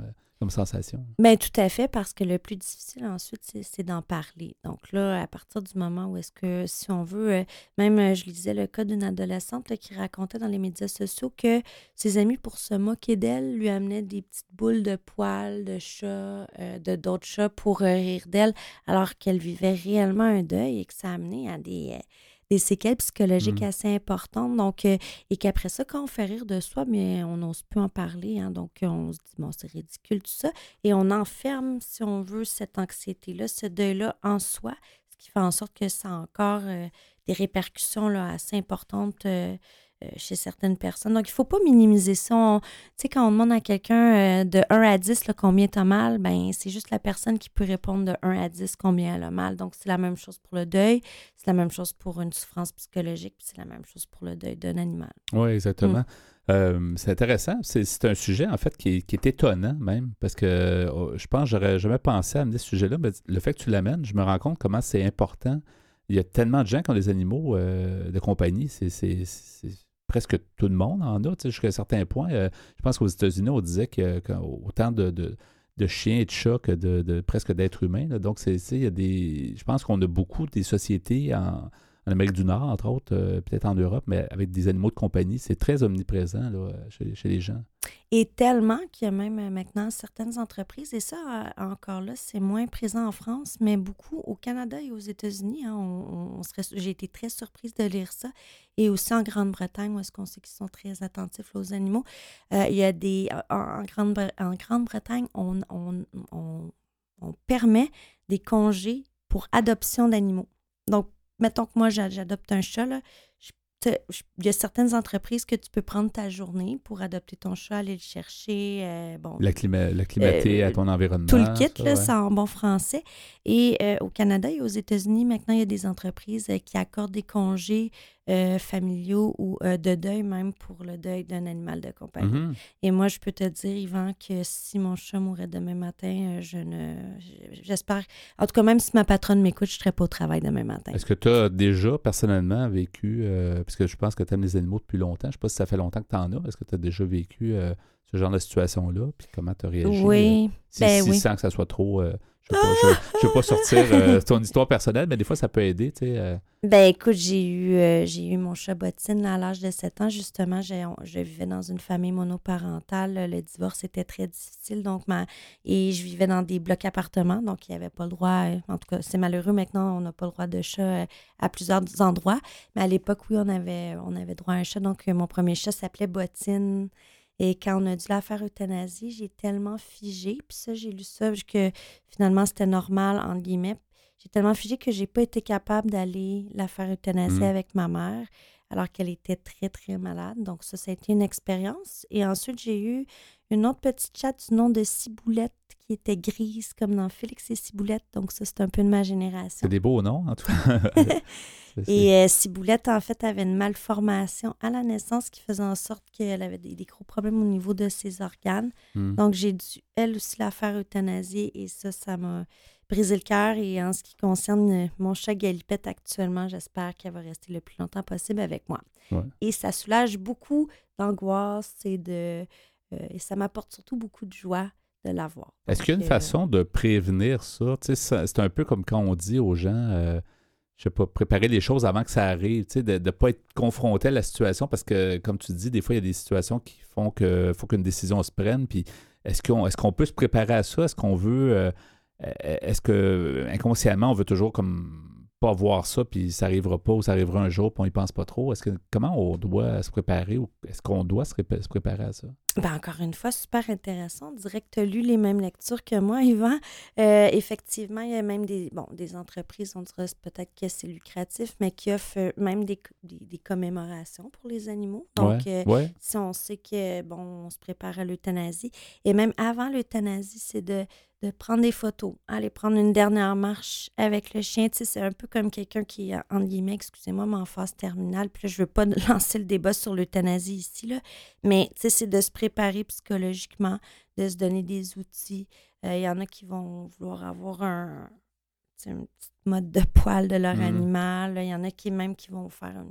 comme sensation. Bien, tout à fait, parce que le plus difficile ensuite, c'est, c'est d'en parler. Donc là, à partir du moment où est-ce que, si on veut, euh, même euh, je lisais le cas d'une adolescente là, qui racontait dans les médias sociaux que ses amis, pour se moquer d'elle, lui amenaient des petites boules de poils de chat, euh, de d'autres chats pour euh, rire d'elle, alors qu'elle vivait réellement un deuil et que ça amenait à des... Euh, des séquelles psychologiques Mm. assez importantes. Donc, euh, et qu'après ça, quand on fait rire de soi, mais on n'ose plus en parler. Hein, donc, on se dit, bon, c'est ridicule, tout ça. Et on enferme, si on veut, cette anxiété-là, ce deuil-là en soi, ce qui fait en sorte que ça a encore euh, des répercussions là, assez importantes euh, euh, chez certaines personnes. Donc, il ne faut pas minimiser ça. On- Tu sais, quand on demande à quelqu'un euh, de un à dix là, combien tu as mal, ben c'est juste la personne qui peut répondre de un à dix combien elle a mal. Donc, c'est la même chose pour le deuil. C'est la même chose pour une souffrance psychologique, puis c'est la même chose pour le deuil d'un animal. Oui, exactement. Mm. Euh, c'est intéressant. C'est, c'est un sujet, en fait, qui est, qui est étonnant même, parce que oh, je pense que j'aurais jamais pensé à amener ce sujet-là, mais le fait que tu l'amènes, je me rends compte comment c'est important. Il y a tellement de gens qui ont des animaux euh, de compagnie. C'est, c'est, c'est presque tout le monde en a, tu sais, jusqu'à un certain point. Euh, je pense qu'aux États-Unis, on disait qu'il y a autant de... de de chiens et de chats que de, de presque d'êtres humains. Là. Donc, c'est, c'est, il y a des, je pense qu'on a beaucoup des sociétés en, en Amérique du Nord, entre autres, euh, peut-être en Europe, mais avec des animaux de compagnie. C'est très omniprésent là, chez, chez les gens. Et tellement qu'il y a même euh, maintenant certaines entreprises, et ça, euh, encore là, c'est moins présent en France, mais beaucoup au Canada et aux États-Unis. Hein, on, on serait, j'ai été très surprise de lire ça. Et aussi en Grande-Bretagne, où est-ce qu'on sait qu'ils sont très attentifs aux animaux. Euh, il y a des... En, en, Grande, en Grande-Bretagne, on, on, on, on permet des congés pour adoption d'animaux. Donc, mettons que moi, j'adopte un chat, là, je il y a certaines entreprises que tu peux prendre ta journée pour adopter ton chat, aller le chercher. Euh, bon, L'acclima- l'acclimater euh, à ton environnement. Tout le kit, ça, là, ouais. ça en bon français. Et euh, au Canada et aux États-Unis, maintenant, il y a des entreprises euh, qui accordent des congés euh, familiaux ou euh, de deuil, même pour le deuil d'un animal de compagnie. Mm-hmm. Et moi, je peux te dire, Yvan, que si mon chat mourait demain matin, euh, je ne... J'espère... En tout cas, même si ma patronne m'écoute, je ne serais pas au travail demain matin. Est-ce que tu as déjà, personnellement, vécu... Euh, puisque je pense que tu aimes les animaux depuis longtemps. Je ne sais pas si ça fait longtemps que tu en as. Est-ce que tu as déjà vécu euh, ce genre de situation-là? Puis comment tu as réagi? Oui, euh, si, ben si oui. Sans que ça soit trop... Euh, je ne veux pas sortir euh, ton histoire personnelle, mais des fois, ça peut aider, tu sais. Euh. Ben écoute, j'ai eu, euh, j'ai eu mon chat Bottine là, à l'âge de sept ans. Justement, j'ai, on, je vivais dans une famille monoparentale. Le divorce était très difficile. Donc ma, et je vivais dans des blocs appartements. Donc, il n'y avait pas le droit... Euh, en tout cas, c'est malheureux. Maintenant, on n'a pas le droit de chat euh, à plusieurs endroits. Mais à l'époque, oui, on avait, on avait droit à un chat. Donc, euh, mon premier chat s'appelait Bottine. Et quand on a dû la faire euthanasie, j'ai tellement figé. Puis ça, j'ai lu ça, que finalement, c'était normal, entre guillemets. J'ai tellement figé que j'ai pas été capable d'aller la faire euthanasier mmh. avec ma mère, alors qu'elle était très, très malade. Donc ça, ça a été une expérience. Et ensuite, j'ai eu une autre petite chatte du nom de Ciboulette, qui était grise, comme dans Félix et Ciboulette. Donc ça, c'est un peu de ma génération. C'est des beaux noms, en tout cas. c'est, et euh, Ciboulette, en fait, avait une malformation à la naissance qui faisait en sorte qu'elle avait des, des gros problèmes au niveau de ses organes. Mmh. Donc j'ai dû, elle aussi, la faire euthanasier. Et ça, ça m'a... briser le cœur. Et en ce qui concerne mon chat Galipette actuellement, j'espère qu'elle va rester le plus longtemps possible avec moi. Ouais. Et ça soulage beaucoup d'angoisse et de euh, et ça m'apporte surtout beaucoup de joie de l'avoir. Est-ce qu'il y a une euh... façon de prévenir ça? Tu sais, ça? C'est un peu comme quand on dit aux gens, euh, je sais pas, préparer les choses avant que ça arrive, tu sais, de ne pas être confronté à la situation parce que, comme tu dis, des fois, il y a des situations qui font qu'il faut qu'une décision se prenne. Puis est-ce qu'on, est-ce qu'on peut se préparer à ça? Est-ce qu'on veut... Euh, Est-ce que inconsciemment, on veut toujours comme pas voir ça, puis ça n'arrivera pas ou ça arrivera un jour, puis on n'y pense pas trop? Est-ce que comment on doit se préparer ou est-ce qu'on doit se, ré- se préparer à ça? Ben encore une fois, super intéressant. On dirait que tu as lu les mêmes lectures que moi, Yvan. Euh, effectivement, il y a même des, bon, des entreprises, on dirait peut-être que c'est lucratif, mais qui offrent même des, des, des commémorations pour les animaux. Donc, ouais, euh, ouais. si on sait que bon, on se prépare à l'euthanasie, et même avant l'euthanasie, c'est de de prendre des photos, aller prendre une dernière marche avec le chien. Tu sais, c'est un peu comme quelqu'un qui est, entre guillemets, excusez-moi, mais en phase terminale. Puis là, je veux pas lancer le débat sur l'euthanasie ici, là. Mais, tu sais, c'est de se préparer psychologiquement, de se donner des outils. Il euh, y en a qui vont vouloir avoir un, tu sais, une petite mode de poil de leur mmh. animal. Il y en a qui même qui vont faire une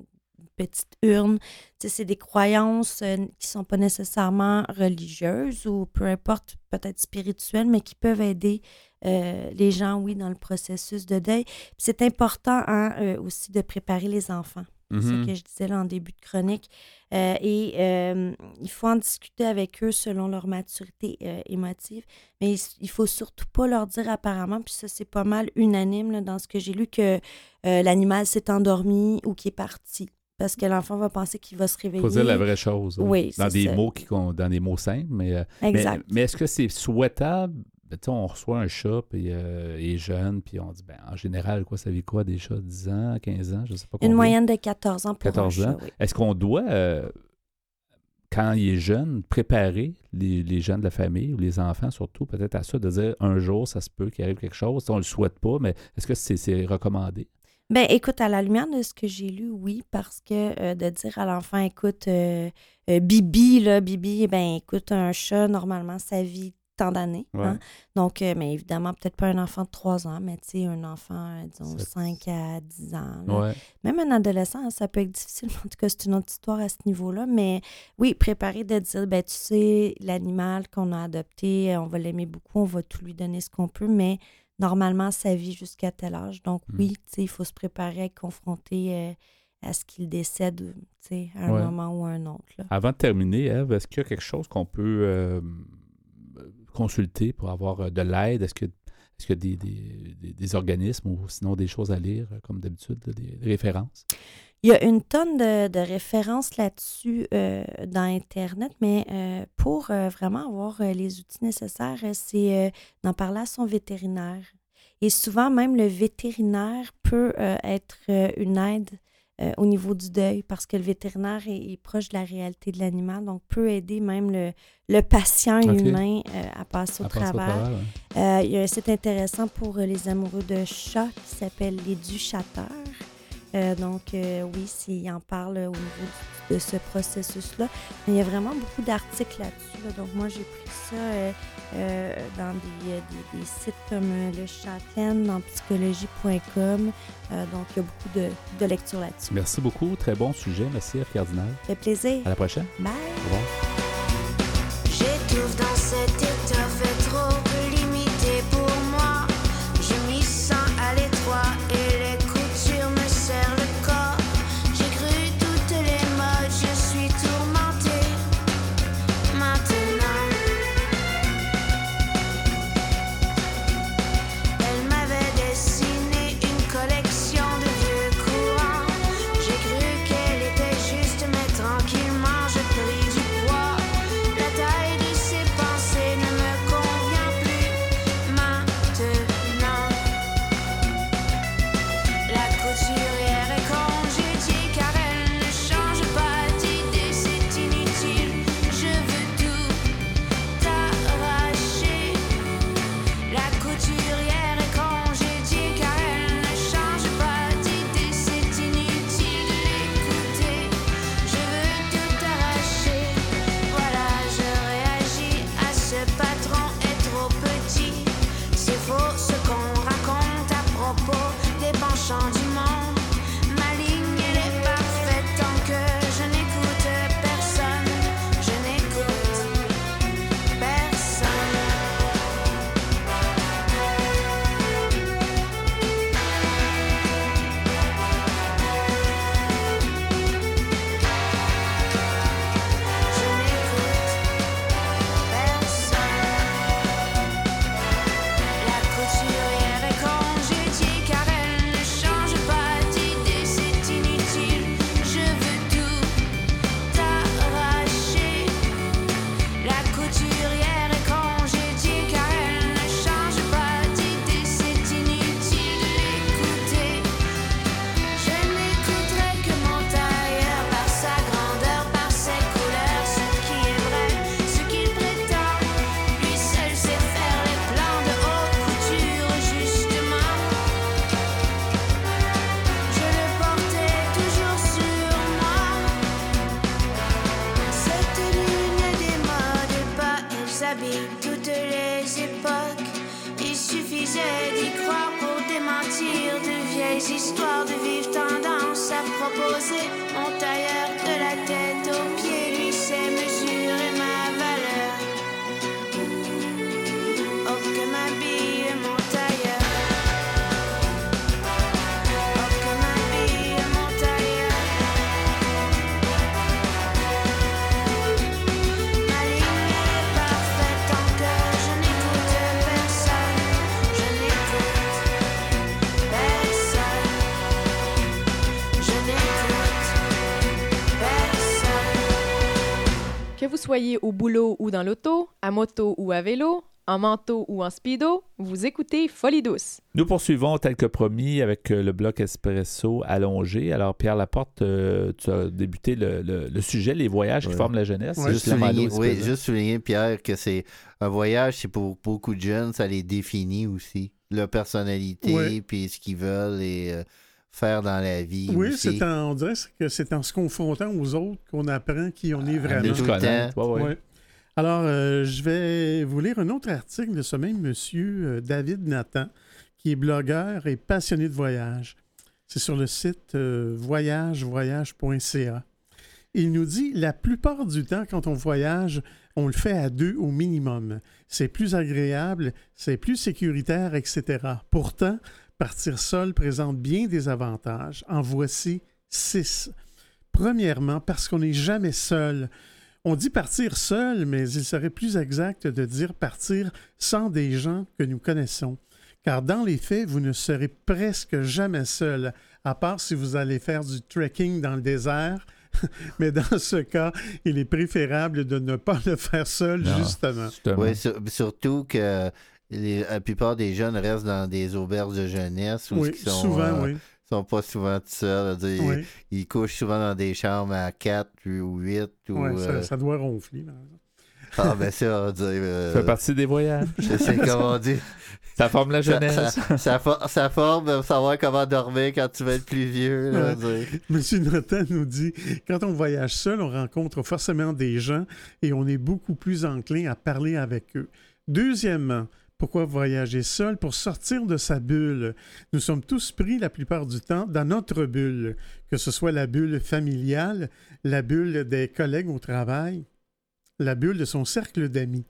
petite urne. Tu sais, c'est des croyances euh, qui ne sont pas nécessairement religieuses ou peu importe, peut-être spirituelles, mais qui peuvent aider euh, les gens, oui, dans le processus de deuil. Puis c'est important hein, euh, aussi de préparer les enfants. C'est Mhm. ce que je disais là en début de chronique. Euh, et euh, il faut en discuter avec eux selon leur maturité euh, émotive. Mais il, il faut surtout pas leur dire apparemment, puis ça c'est pas mal unanime là, dans ce que j'ai lu, que euh, l'animal s'est endormi ou qu'il est parti. Parce que l'enfant va penser qu'il va se réveiller. Il faut dire la vraie chose. hein. Oui, dans c'est des ça. mots qui con- dans des mots simples, mais, euh, mais, Exact. mais est-ce que c'est souhaitable? Ben, tu sais, on reçoit un chat, puis euh, il est jeune, puis on dit, ben, en général, quoi, ça vit quoi, des chats, dix ans, quinze ans, je sais pas combien. Une moyenne de quatorze ans pour quatorze un ans. chat, oui. Est-ce qu'on doit, euh, quand il est jeune, préparer les, les gens de la famille, ou les enfants surtout, peut-être à ça, de dire, un jour, ça se peut qu'il arrive quelque chose, on le souhaite pas, mais est-ce que c'est, c'est recommandé? Ben, écoute, à la lumière de ce que j'ai lu, oui, parce que euh, de dire à l'enfant, écoute, euh, euh, Bibi, là, Bibi, ben, écoute, un chat, normalement, ça vit tant d'années. Ouais. Hein? Donc, euh, mais évidemment, peut-être pas un enfant de trois ans, mais tu sais, un enfant, euh, disons, Sept. cinq à dix ans. là. Ouais. Même un adolescent, hein, ça peut être difficile. En tout cas, c'est une autre histoire à ce niveau-là. Mais oui, préparer de dire, ben, tu sais, l'animal qu'on a adopté, on va l'aimer beaucoup, on va tout lui donner ce qu'on peut, mais normalement, ça vit jusqu'à tel âge. Donc, Mm. oui, tu sais, il faut se préparer à être confronté euh, à ce qu'il décède, tu sais, à un Ouais. moment ou à un autre. Là. Avant de terminer, Ève, est-ce qu'il y a quelque chose qu'on peut euh, consulter pour avoir euh, de l'aide? Est-ce que est-ce qu'il y a des, des, des, des organismes ou sinon des choses à lire, euh, comme d'habitude, là, des, des références? Il y a une tonne de, de références là-dessus euh, dans Internet, mais euh, pour euh, vraiment avoir euh, les outils nécessaires, euh, c'est euh, d'en parler à son vétérinaire. Et souvent, même le vétérinaire peut euh, être euh, une aide euh, au niveau du deuil parce que le vétérinaire est, est proche de la réalité de l'animal, donc peut aider même le, le patient Ok. humain euh, à passer au À passer au travers. travers, ouais. Euh, il y a un site intéressant pour euh, les amoureux de chats qui s'appelle Les Duchateurs. Euh, donc, euh, oui, s'il en parle au niveau de ce processus-là. Mais il y a vraiment beaucoup d'articles là-dessus. Là. Donc, moi, j'ai pris ça euh, euh, dans des, des, des sites comme euh, Le Châtelaine, dans psychologie point com. Euh, donc, il y a beaucoup de, de lectures là-dessus. Merci beaucoup. Très bon sujet. Merci, Ève Cardinal. Ça fait plaisir. À la prochaine. Bye! Au revoir. J'étouffe dans cette étoffe trop limitée pour moi. Je m'y sens à l'étroit et les coutures me serrent le corps. J'ai cru toutes les modes, je suis tourmentée maintenant. Elle m'avait dessiné une collection de vieux courants. J'ai cru qu'elle était juste, mais tranquillement je pris du poids. La taille de ses pensées ne me convient plus maintenant. La couturière est congédiée car elle ne change pas d'idée, c'est inutile. Je veux tout arracher. La couturière est congédiée car elle ne change pas d'idée, c'est inutile de l'écouter. Je veux tout arracher. Voilà, je réagis à ce patron est trop petit. C'est faux ce qu'on raconte à propos des penchants du monde. Ma ligne elle est parfaite tant que je n'écoute personne. Je n'écoute personne. Je n'écoute personne. La couturière est congédiée car elle ne change pas d'idée, c'est inutile. Je veux tout arracher. La couturière est congédiée car elle ne change pas d'idée, c'est inutile de l'écouter. Je n'écouterai que mon tailleur par sa grandeur, par ses couleurs, ce qui est vrai, ce qu'il prétend. Lui seul sait faire les plans de haute couture, justement. Je le portais toujours sur moi. Cette ligne des modes pas, elle s'habille toutes les époques. Il suffisait d'y croire pour démentir de vieilles histoires de vives tendances à propos proposé. Mon tailleur de la tête aux pieds, lui sait mesurer ma valeur. Oh, que m'habille mon tailleur. Oh, que m'habille mon tailleur. Ma ligne est parfaite tant que je n'écoute personne. Je n'écoute personne. Je n'écoute personne. Que vous soyez au boulot ou dans l'auto, à moto ou à vélo, en manteau ou en speedo, vous écoutez Folie douce. Nous poursuivons tel que promis avec euh, le bloc Espresso allongé. Alors, Pierre Laporte, euh, tu as débuté le, le, le sujet, les voyages Ouais. qui forment la jeunesse. Ouais. Juste, la souligner, Mado, oui, c'est juste souligner, Pierre, que c'est un voyage, c'est pour beaucoup de jeunes, ça les définit aussi. Leur personnalité, Ouais. puis ce qu'ils veulent et euh, faire dans la vie Oui, aussi. c'est en, on dirait que c'est en se confrontant aux autres qu'on apprend qui on est vraiment. mieux se connaître. Ouais, ouais. Ouais. Alors, euh, je vais vous lire un autre article de ce même monsieur, euh, David Nathan, qui est blogueur et passionné de voyage. C'est sur le site euh, voyage voyage point c a. Il nous dit « La plupart du temps, quand on voyage, on le fait à deux au minimum. C'est plus agréable, c'est plus sécuritaire, et cetera. Pourtant, partir seul présente bien des avantages. En voici six. Premièrement, parce qu'on n'est jamais seul. On dit partir seul, mais il serait plus exact de dire partir sans des gens que nous connaissons. Car dans les faits, vous ne serez presque jamais seul, à part si vous allez faire du trekking dans le désert. Mais dans ce cas, il est préférable de ne pas le faire seul, Non, justement. justement. Oui, sur- surtout que les- la plupart des jeunes restent dans des auberges de jeunesse où Oui, ils sont, souvent, euh, oui. sont pas souvent tout seuls. Je veux dire, Oui, Ils, ils couchent souvent dans des chambres à quatre ou huit. Ou, ouais, ça, euh, ça doit ronfler. par exemple. Ah, ben ça, on va dire. euh, Ça fait partie des voyages. je sais comment dire. Ça forme la Ça, jeunesse. ça, ça, for- ça forme de savoir comment dormir quand tu vas être plus vieux. Là, je veux dire. Monsieur Nathan nous dit quand on voyage seul, on rencontre forcément des gens et on est beaucoup plus enclin à parler avec eux. Deuxièmement, pourquoi voyager seul? Pour sortir de sa bulle. Nous sommes tous pris la plupart du temps dans notre bulle, que ce soit la bulle familiale, la bulle des collègues au travail, la bulle de son cercle d'amis.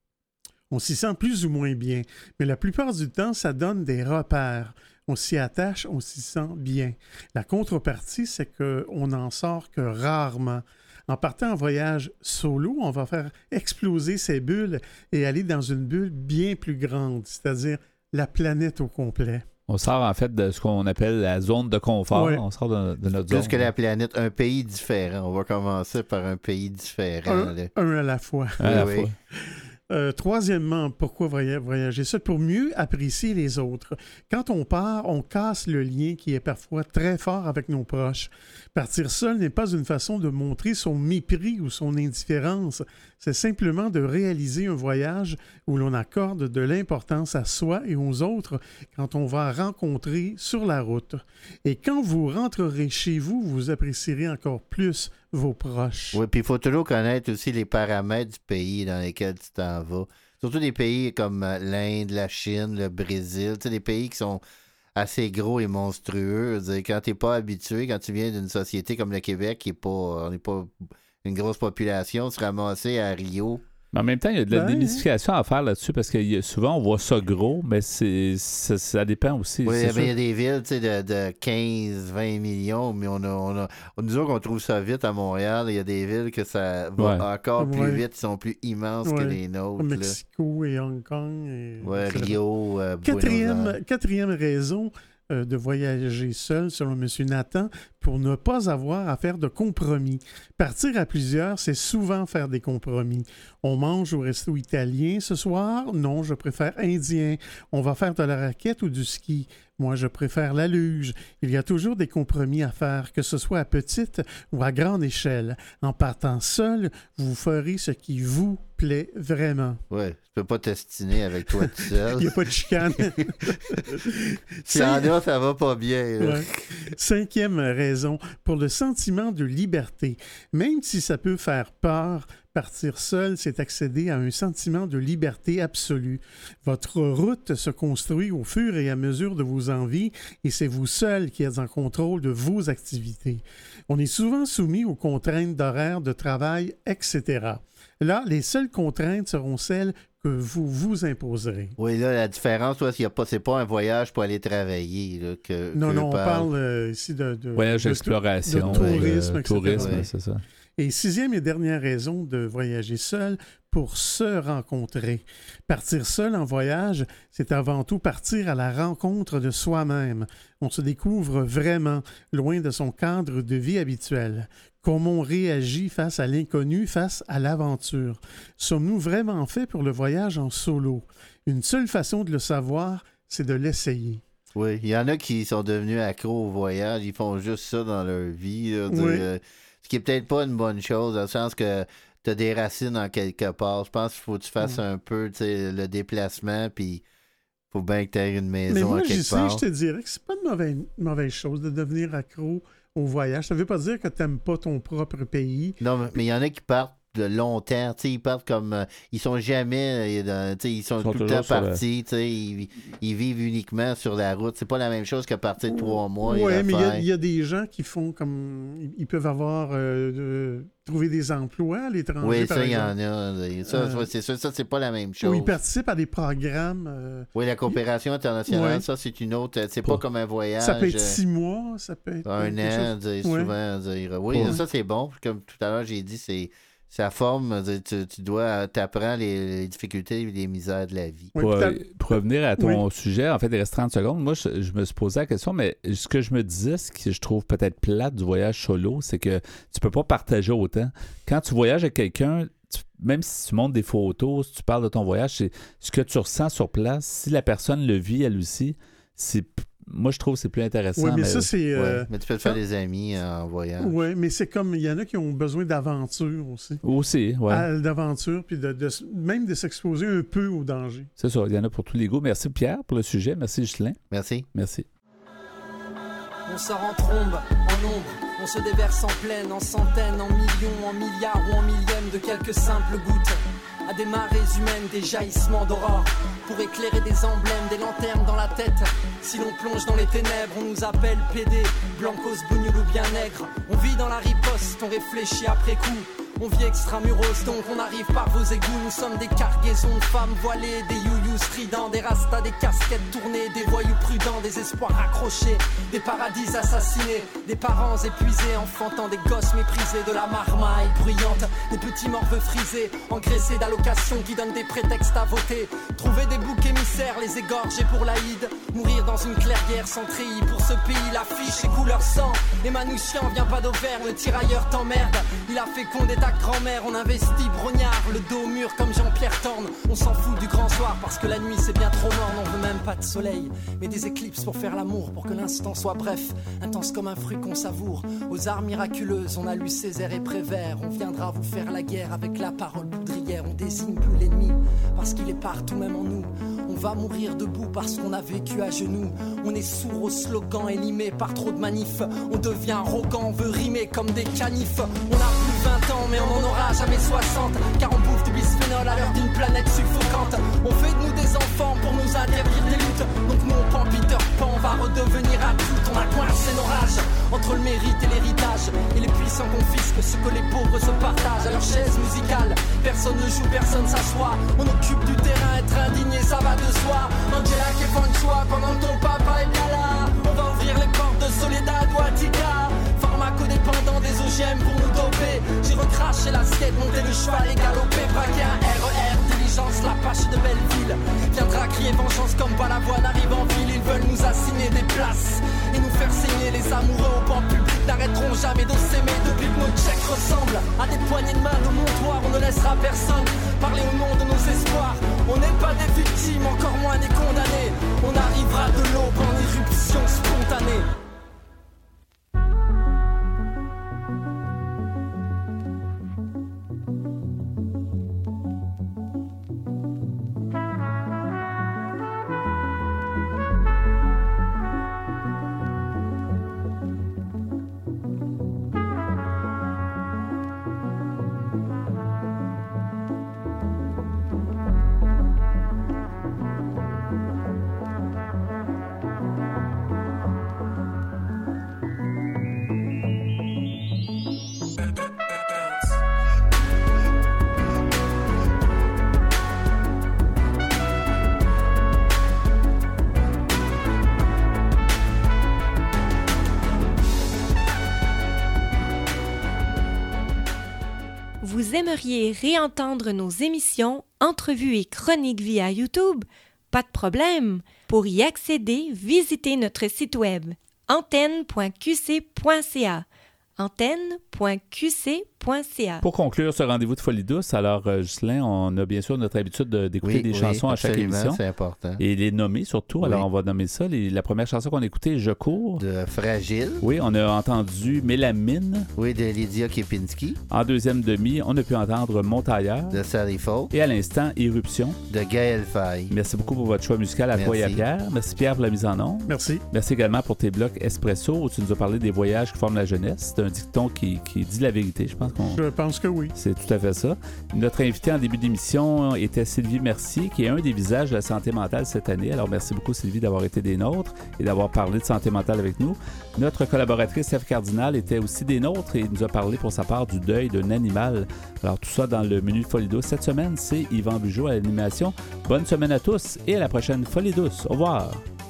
On s'y sent plus ou moins bien, mais la plupart du temps, ça donne des repères. On s'y attache, on s'y sent bien. La contrepartie, c'est qu'on n'en sort que rarement. En partant en voyage solo, on va faire exploser ces bulles et aller dans une bulle bien plus grande, c'est-à-dire la planète au complet. On sort en fait de ce qu'on appelle la zone de confort. Ouais. On sort de, de notre Plus zone. que la planète, un pays différent. On va commencer par un pays différent. Un, là. un à la fois. À la Oui, fois. oui. Euh, troisièmement, pourquoi voya- voyager seul? Pour mieux apprécier les autres. Quand on part, on casse le lien qui est parfois très fort avec nos proches. Partir seul n'est pas une façon de montrer son mépris ou son indifférence. C'est simplement de réaliser un voyage où l'on accorde de l'importance à soi et aux autres quand on va rencontrer sur la route. Et quand vous rentrerez chez vous, vous apprécierez encore plus vos proches. Oui, puis il faut toujours connaître aussi les paramètres du pays dans lesquels tu t'en vas. Surtout des pays comme euh, l'Inde, la Chine, le Brésil, tu sais, des pays qui sont assez gros et monstrueux. Je veux dire, quand tu n'es pas habitué, quand tu viens d'une société comme le Québec, qui est pas, on n'est pas une grosse population, se ramasser à Rio. Mais en même temps, il y a de la Ben, démystification à faire là-dessus parce que il y a- souvent, on voit ça gros, mais c'est ça, ça dépend aussi. Oui, c'est mais il y a sûr. des villes tu sais, de, de quinze, vingt millions, mais on a, on a, nous autres, on trouve ça vite à Montréal. Il y a des villes que ça va Ouais. encore plus Ouais. vite, qui sont plus immenses que Ouais. les nôtres. Au là. Mexico et Hong Kong. Et... Ouais, et cetera. Rio, euh, Buenos Aires. Quatrième, quatrième raison euh, de voyager seul, selon M. Nathan, pour ne pas avoir à faire de compromis. Partir à plusieurs, c'est souvent faire des compromis. On mange au resto italien ce soir? Non, je préfère indien. On va faire de la raquette ou du ski? Moi, je préfère la luge. Il y a toujours des compromis à faire, que ce soit à petite ou à grande échelle. En partant seul, vous ferez ce qui vous plaît vraiment. Ouais, tu peux pas t'estiner avec toi tout Il n'y seul. a pas de chicane. S'il y en a, ça va pas bien. là. Ouais. Cinquième raison, pour le sentiment de liberté. Même si ça peut faire peur, Partir seul, c'est accéder à un sentiment de liberté absolue. Votre route se construit au fur et à mesure de vos envies et c'est vous seul qui êtes en contrôle de vos activités. On est souvent soumis aux contraintes d'horaire, de travail, et cetera. Là, les seules contraintes seront celles que vous vous imposerez. Oui, là, la différence, toi, c'est pas, c'est pas un voyage pour aller travailler. Là, que, non, que non, on parle, parle euh, ici de, de... Voyage de, d'exploration. de tourisme, euh, et cetera. tourisme, Ouais. c'est ça. Et sixième et dernière raison de voyager seul, pour se rencontrer. Partir seul en voyage, c'est avant tout partir à la rencontre de soi-même. On se découvre vraiment, loin de son cadre de vie habituel. Comment on réagit face à l'inconnu, face à l'aventure. Sommes-nous vraiment faits pour le voyage en solo? Une seule façon de le savoir, c'est de l'essayer. Oui, il y en a qui sont devenus accros au voyage, ils font juste ça dans leur vie. Là, Oui. euh, ce qui est peut-être pas une bonne chose, dans le sens que tu as des racines en quelque part. Je pense qu'il faut que tu fasses un peu tu sais, le déplacement, puis il faut bien que tu aies une maison Mais moi, à j'y quelque sais, part. je te dirais que c'est pas une mauvaise, mauvaise chose de devenir accro au voyage. Ça veut pas dire que tu n'aimes pas ton propre pays. Non, mais- mais il y en a qui partent de longtemps, tu sais, ils partent comme... euh, ils sont jamais... euh, dans- tu sais, ils sont, Ils sont tout le toujours temps sur la- partis, tu sais, ils, ils vivent uniquement sur la route. C'est pas la même chose que partir trois mois. Oui, et mais il y a- affaires. il y, a des gens qui font comme... Ils, ils peuvent avoir... euh, de- trouver des emplois à l'étranger, Oui, par ça, il y exemple. en a. Ça, Euh, ouais, c'est sûr, ça, c'est pas la même chose. Ou ils participent à des programmes. euh, Oui, la coopération internationale, Ouais. ça, c'est une autre... C'est Pas- pas comme un voyage. ça peut être euh, six mois, ça peut être... Un quelque an, chose- dire, Ouais. souvent. Dire, oui, Ouais. ça, c'est bon. Comme tout à l'heure, j'ai dit, c'est... Ça forme, dire, tu, tu dois, t'apprends les, les difficultés et les misères de la vie. Ouais, Pour, puis t'as- pour revenir à ton Oui. sujet, en fait, il reste trente secondes. Moi, je, je me suis posé la question, mais ce que je me disais, ce que je trouve peut-être plate du voyage solo, c'est que tu peux pas partager autant. Quand tu voyages avec quelqu'un, tu- même si tu montres des photos, si tu parles de ton voyage, c'est ce que tu ressens sur place. Si la personne le vit, elle aussi, c'est p- moi, je trouve que c'est plus intéressant. Oui, mais mais- ça, c'est... euh, Ouais, mais tu peux te faire quand- des amis en voyage. Oui, mais c'est comme... Il y en a qui ont besoin d'aventure aussi. Aussi, ouais. Ah, d'aventure, puis de, de- même de s'exposer un peu au danger. C'est ça, il y en a pour tous les goûts. Merci Pierre pour le sujet. Merci Ghislain. Merci. Merci. On sort en trombe, en ombre, on se déverse en pleine, en centaines, en millions, en milliards ou en millièmes de quelques simples gouttes. À des marées humaines, des jaillissements d'aurore, pour éclairer des emblèmes, des lanternes dans la tête. Si l'on plonge dans les ténèbres, on nous appelle P D, blancos, bougnoul ou bien nègre. On vit dans la riposte, on réfléchit après coup. On vit extramuros, donc on arrive par vos égouts. Nous sommes des cargaisons de femmes voilées, des youyous stridents, des rastas, des casquettes tournées, des voyous prudents, des espoirs accrochés, des paradis assassinés, des parents épuisés, enfantant des gosses méprisés, de la marmaille bruyante, des petits morveux frisés, engraissés d'allocations qui donnent des prétextes à voter. Trouver des boucs émissaires, les égorger pour l'Aïd, mourir dans une clairière sans treillis. Pour ce pays, l'affiche est couleur sang. Et Manouchian vient pas d'Auvergne, le tirailleur t'emmerde. Il a fécondé ta grand-mère, on investit brognard, le dos au mur comme Jean-Pierre Thorne. On s'en fout du grand soir parce que la nuit c'est bien trop morne. On veut même pas de soleil, mais des éclipses pour faire l'amour, pour que l'instant soit bref, intense comme un fruit qu'on savoure. Aux arts miraculeuses, on a lu Césaire et Prévert. On viendra vous faire la guerre avec la parole poudrière. On désigne plus l'ennemi parce qu'il est partout même en nous. On va mourir debout parce qu'on a vécu à genoux. On est sourd aux slogans élimés par trop de manifs. On devient arrogant, on veut rimer comme des canifs. On a plus vingt ans mais on n'en aura jamais soixante, car on bouffe du bisphénol à l'heure d'une planète suffocante. On fait de nous des enfants pour nous interdire des luttes. Donc nous on prend Peter Pan, on va redevenir adulte. On a coincé nos rages entre le mérite et l'héritage, et les puissants confisquent ce que les pauvres se partagent. À leur chaise musicale, personne ne joue, personne s'assoit. On occupe du terrain, être indigné ça va de soi. Angela qui est fan de choix pendant que ton papa est bien là. On va ouvrir les portes de Soledad ou Attica. Pharmacodépendant des O G M pour nous doper. J'ai recraché l'assiette, monté le cheval et galopé. Braqué un R E R, diligence, l'Apache de Belleville viendra crier vengeance comme Balavoine arrive en ville. Ils veulent nous assigner des places et nous faire saigner. Les amoureux au banc public n'arrêteront jamais de s'aimer. Depuis que nos checks ressemblent à des poignées de main de montoir, on ne laissera personne parler au nom de nos espoirs. On n'est pas des victimes, encore moins des condamnés. On arrivera de l'aube en éruption spontanée. vous aimeriez réentendre nos émissions, entrevues et chroniques via YouTube, pas de problème. Pour y accéder, visitez notre site web antenne point q c point c a. antenne point q c point c a. Pour conclure ce rendez-vous de Folie douce, alors, euh, Ghislain, on a bien sûr notre habitude de, d'écouter Oui, des oui, chansons à chaque absolument, émission. c'est important. Et les nommer surtout. Oui. Alors, on va nommer ça. Les- la première chanson qu'on a écoutée, Je cours. De Fragile. Oui, on a entendu Mélamine. Oui, de Lydia Kepinski. En deuxième demi, on a pu entendre Montailleur. De Sally Folk. Et à l'instant, Éruption. De Gaël Faye. Merci beaucoup pour votre choix musical à toi et à Merci. Pierre. Merci Pierre pour la mise en onde. Merci. Merci également pour tes blocs Espresso où tu nous as parlé des voyages qui forment la jeunesse. C'est un dicton qui, qui dit la vérité. Je pense qu'on... Je pense que oui. C'est tout à fait ça. Notre invité en début d'émission était Sylvie Mercier, qui est un des visages de la santé mentale cette année. Alors, merci beaucoup, Sylvie, d'avoir été des nôtres et d'avoir parlé de santé mentale avec nous. Notre collaboratrice, Ève Cardinal, était aussi des nôtres et nous a parlé pour sa part du deuil d'un animal. Alors, tout ça dans le menu Folie douce. Cette semaine, c'est Yvan Bugeaud à l'animation. Bonne semaine à tous et à la prochaine Folie douce. Au revoir.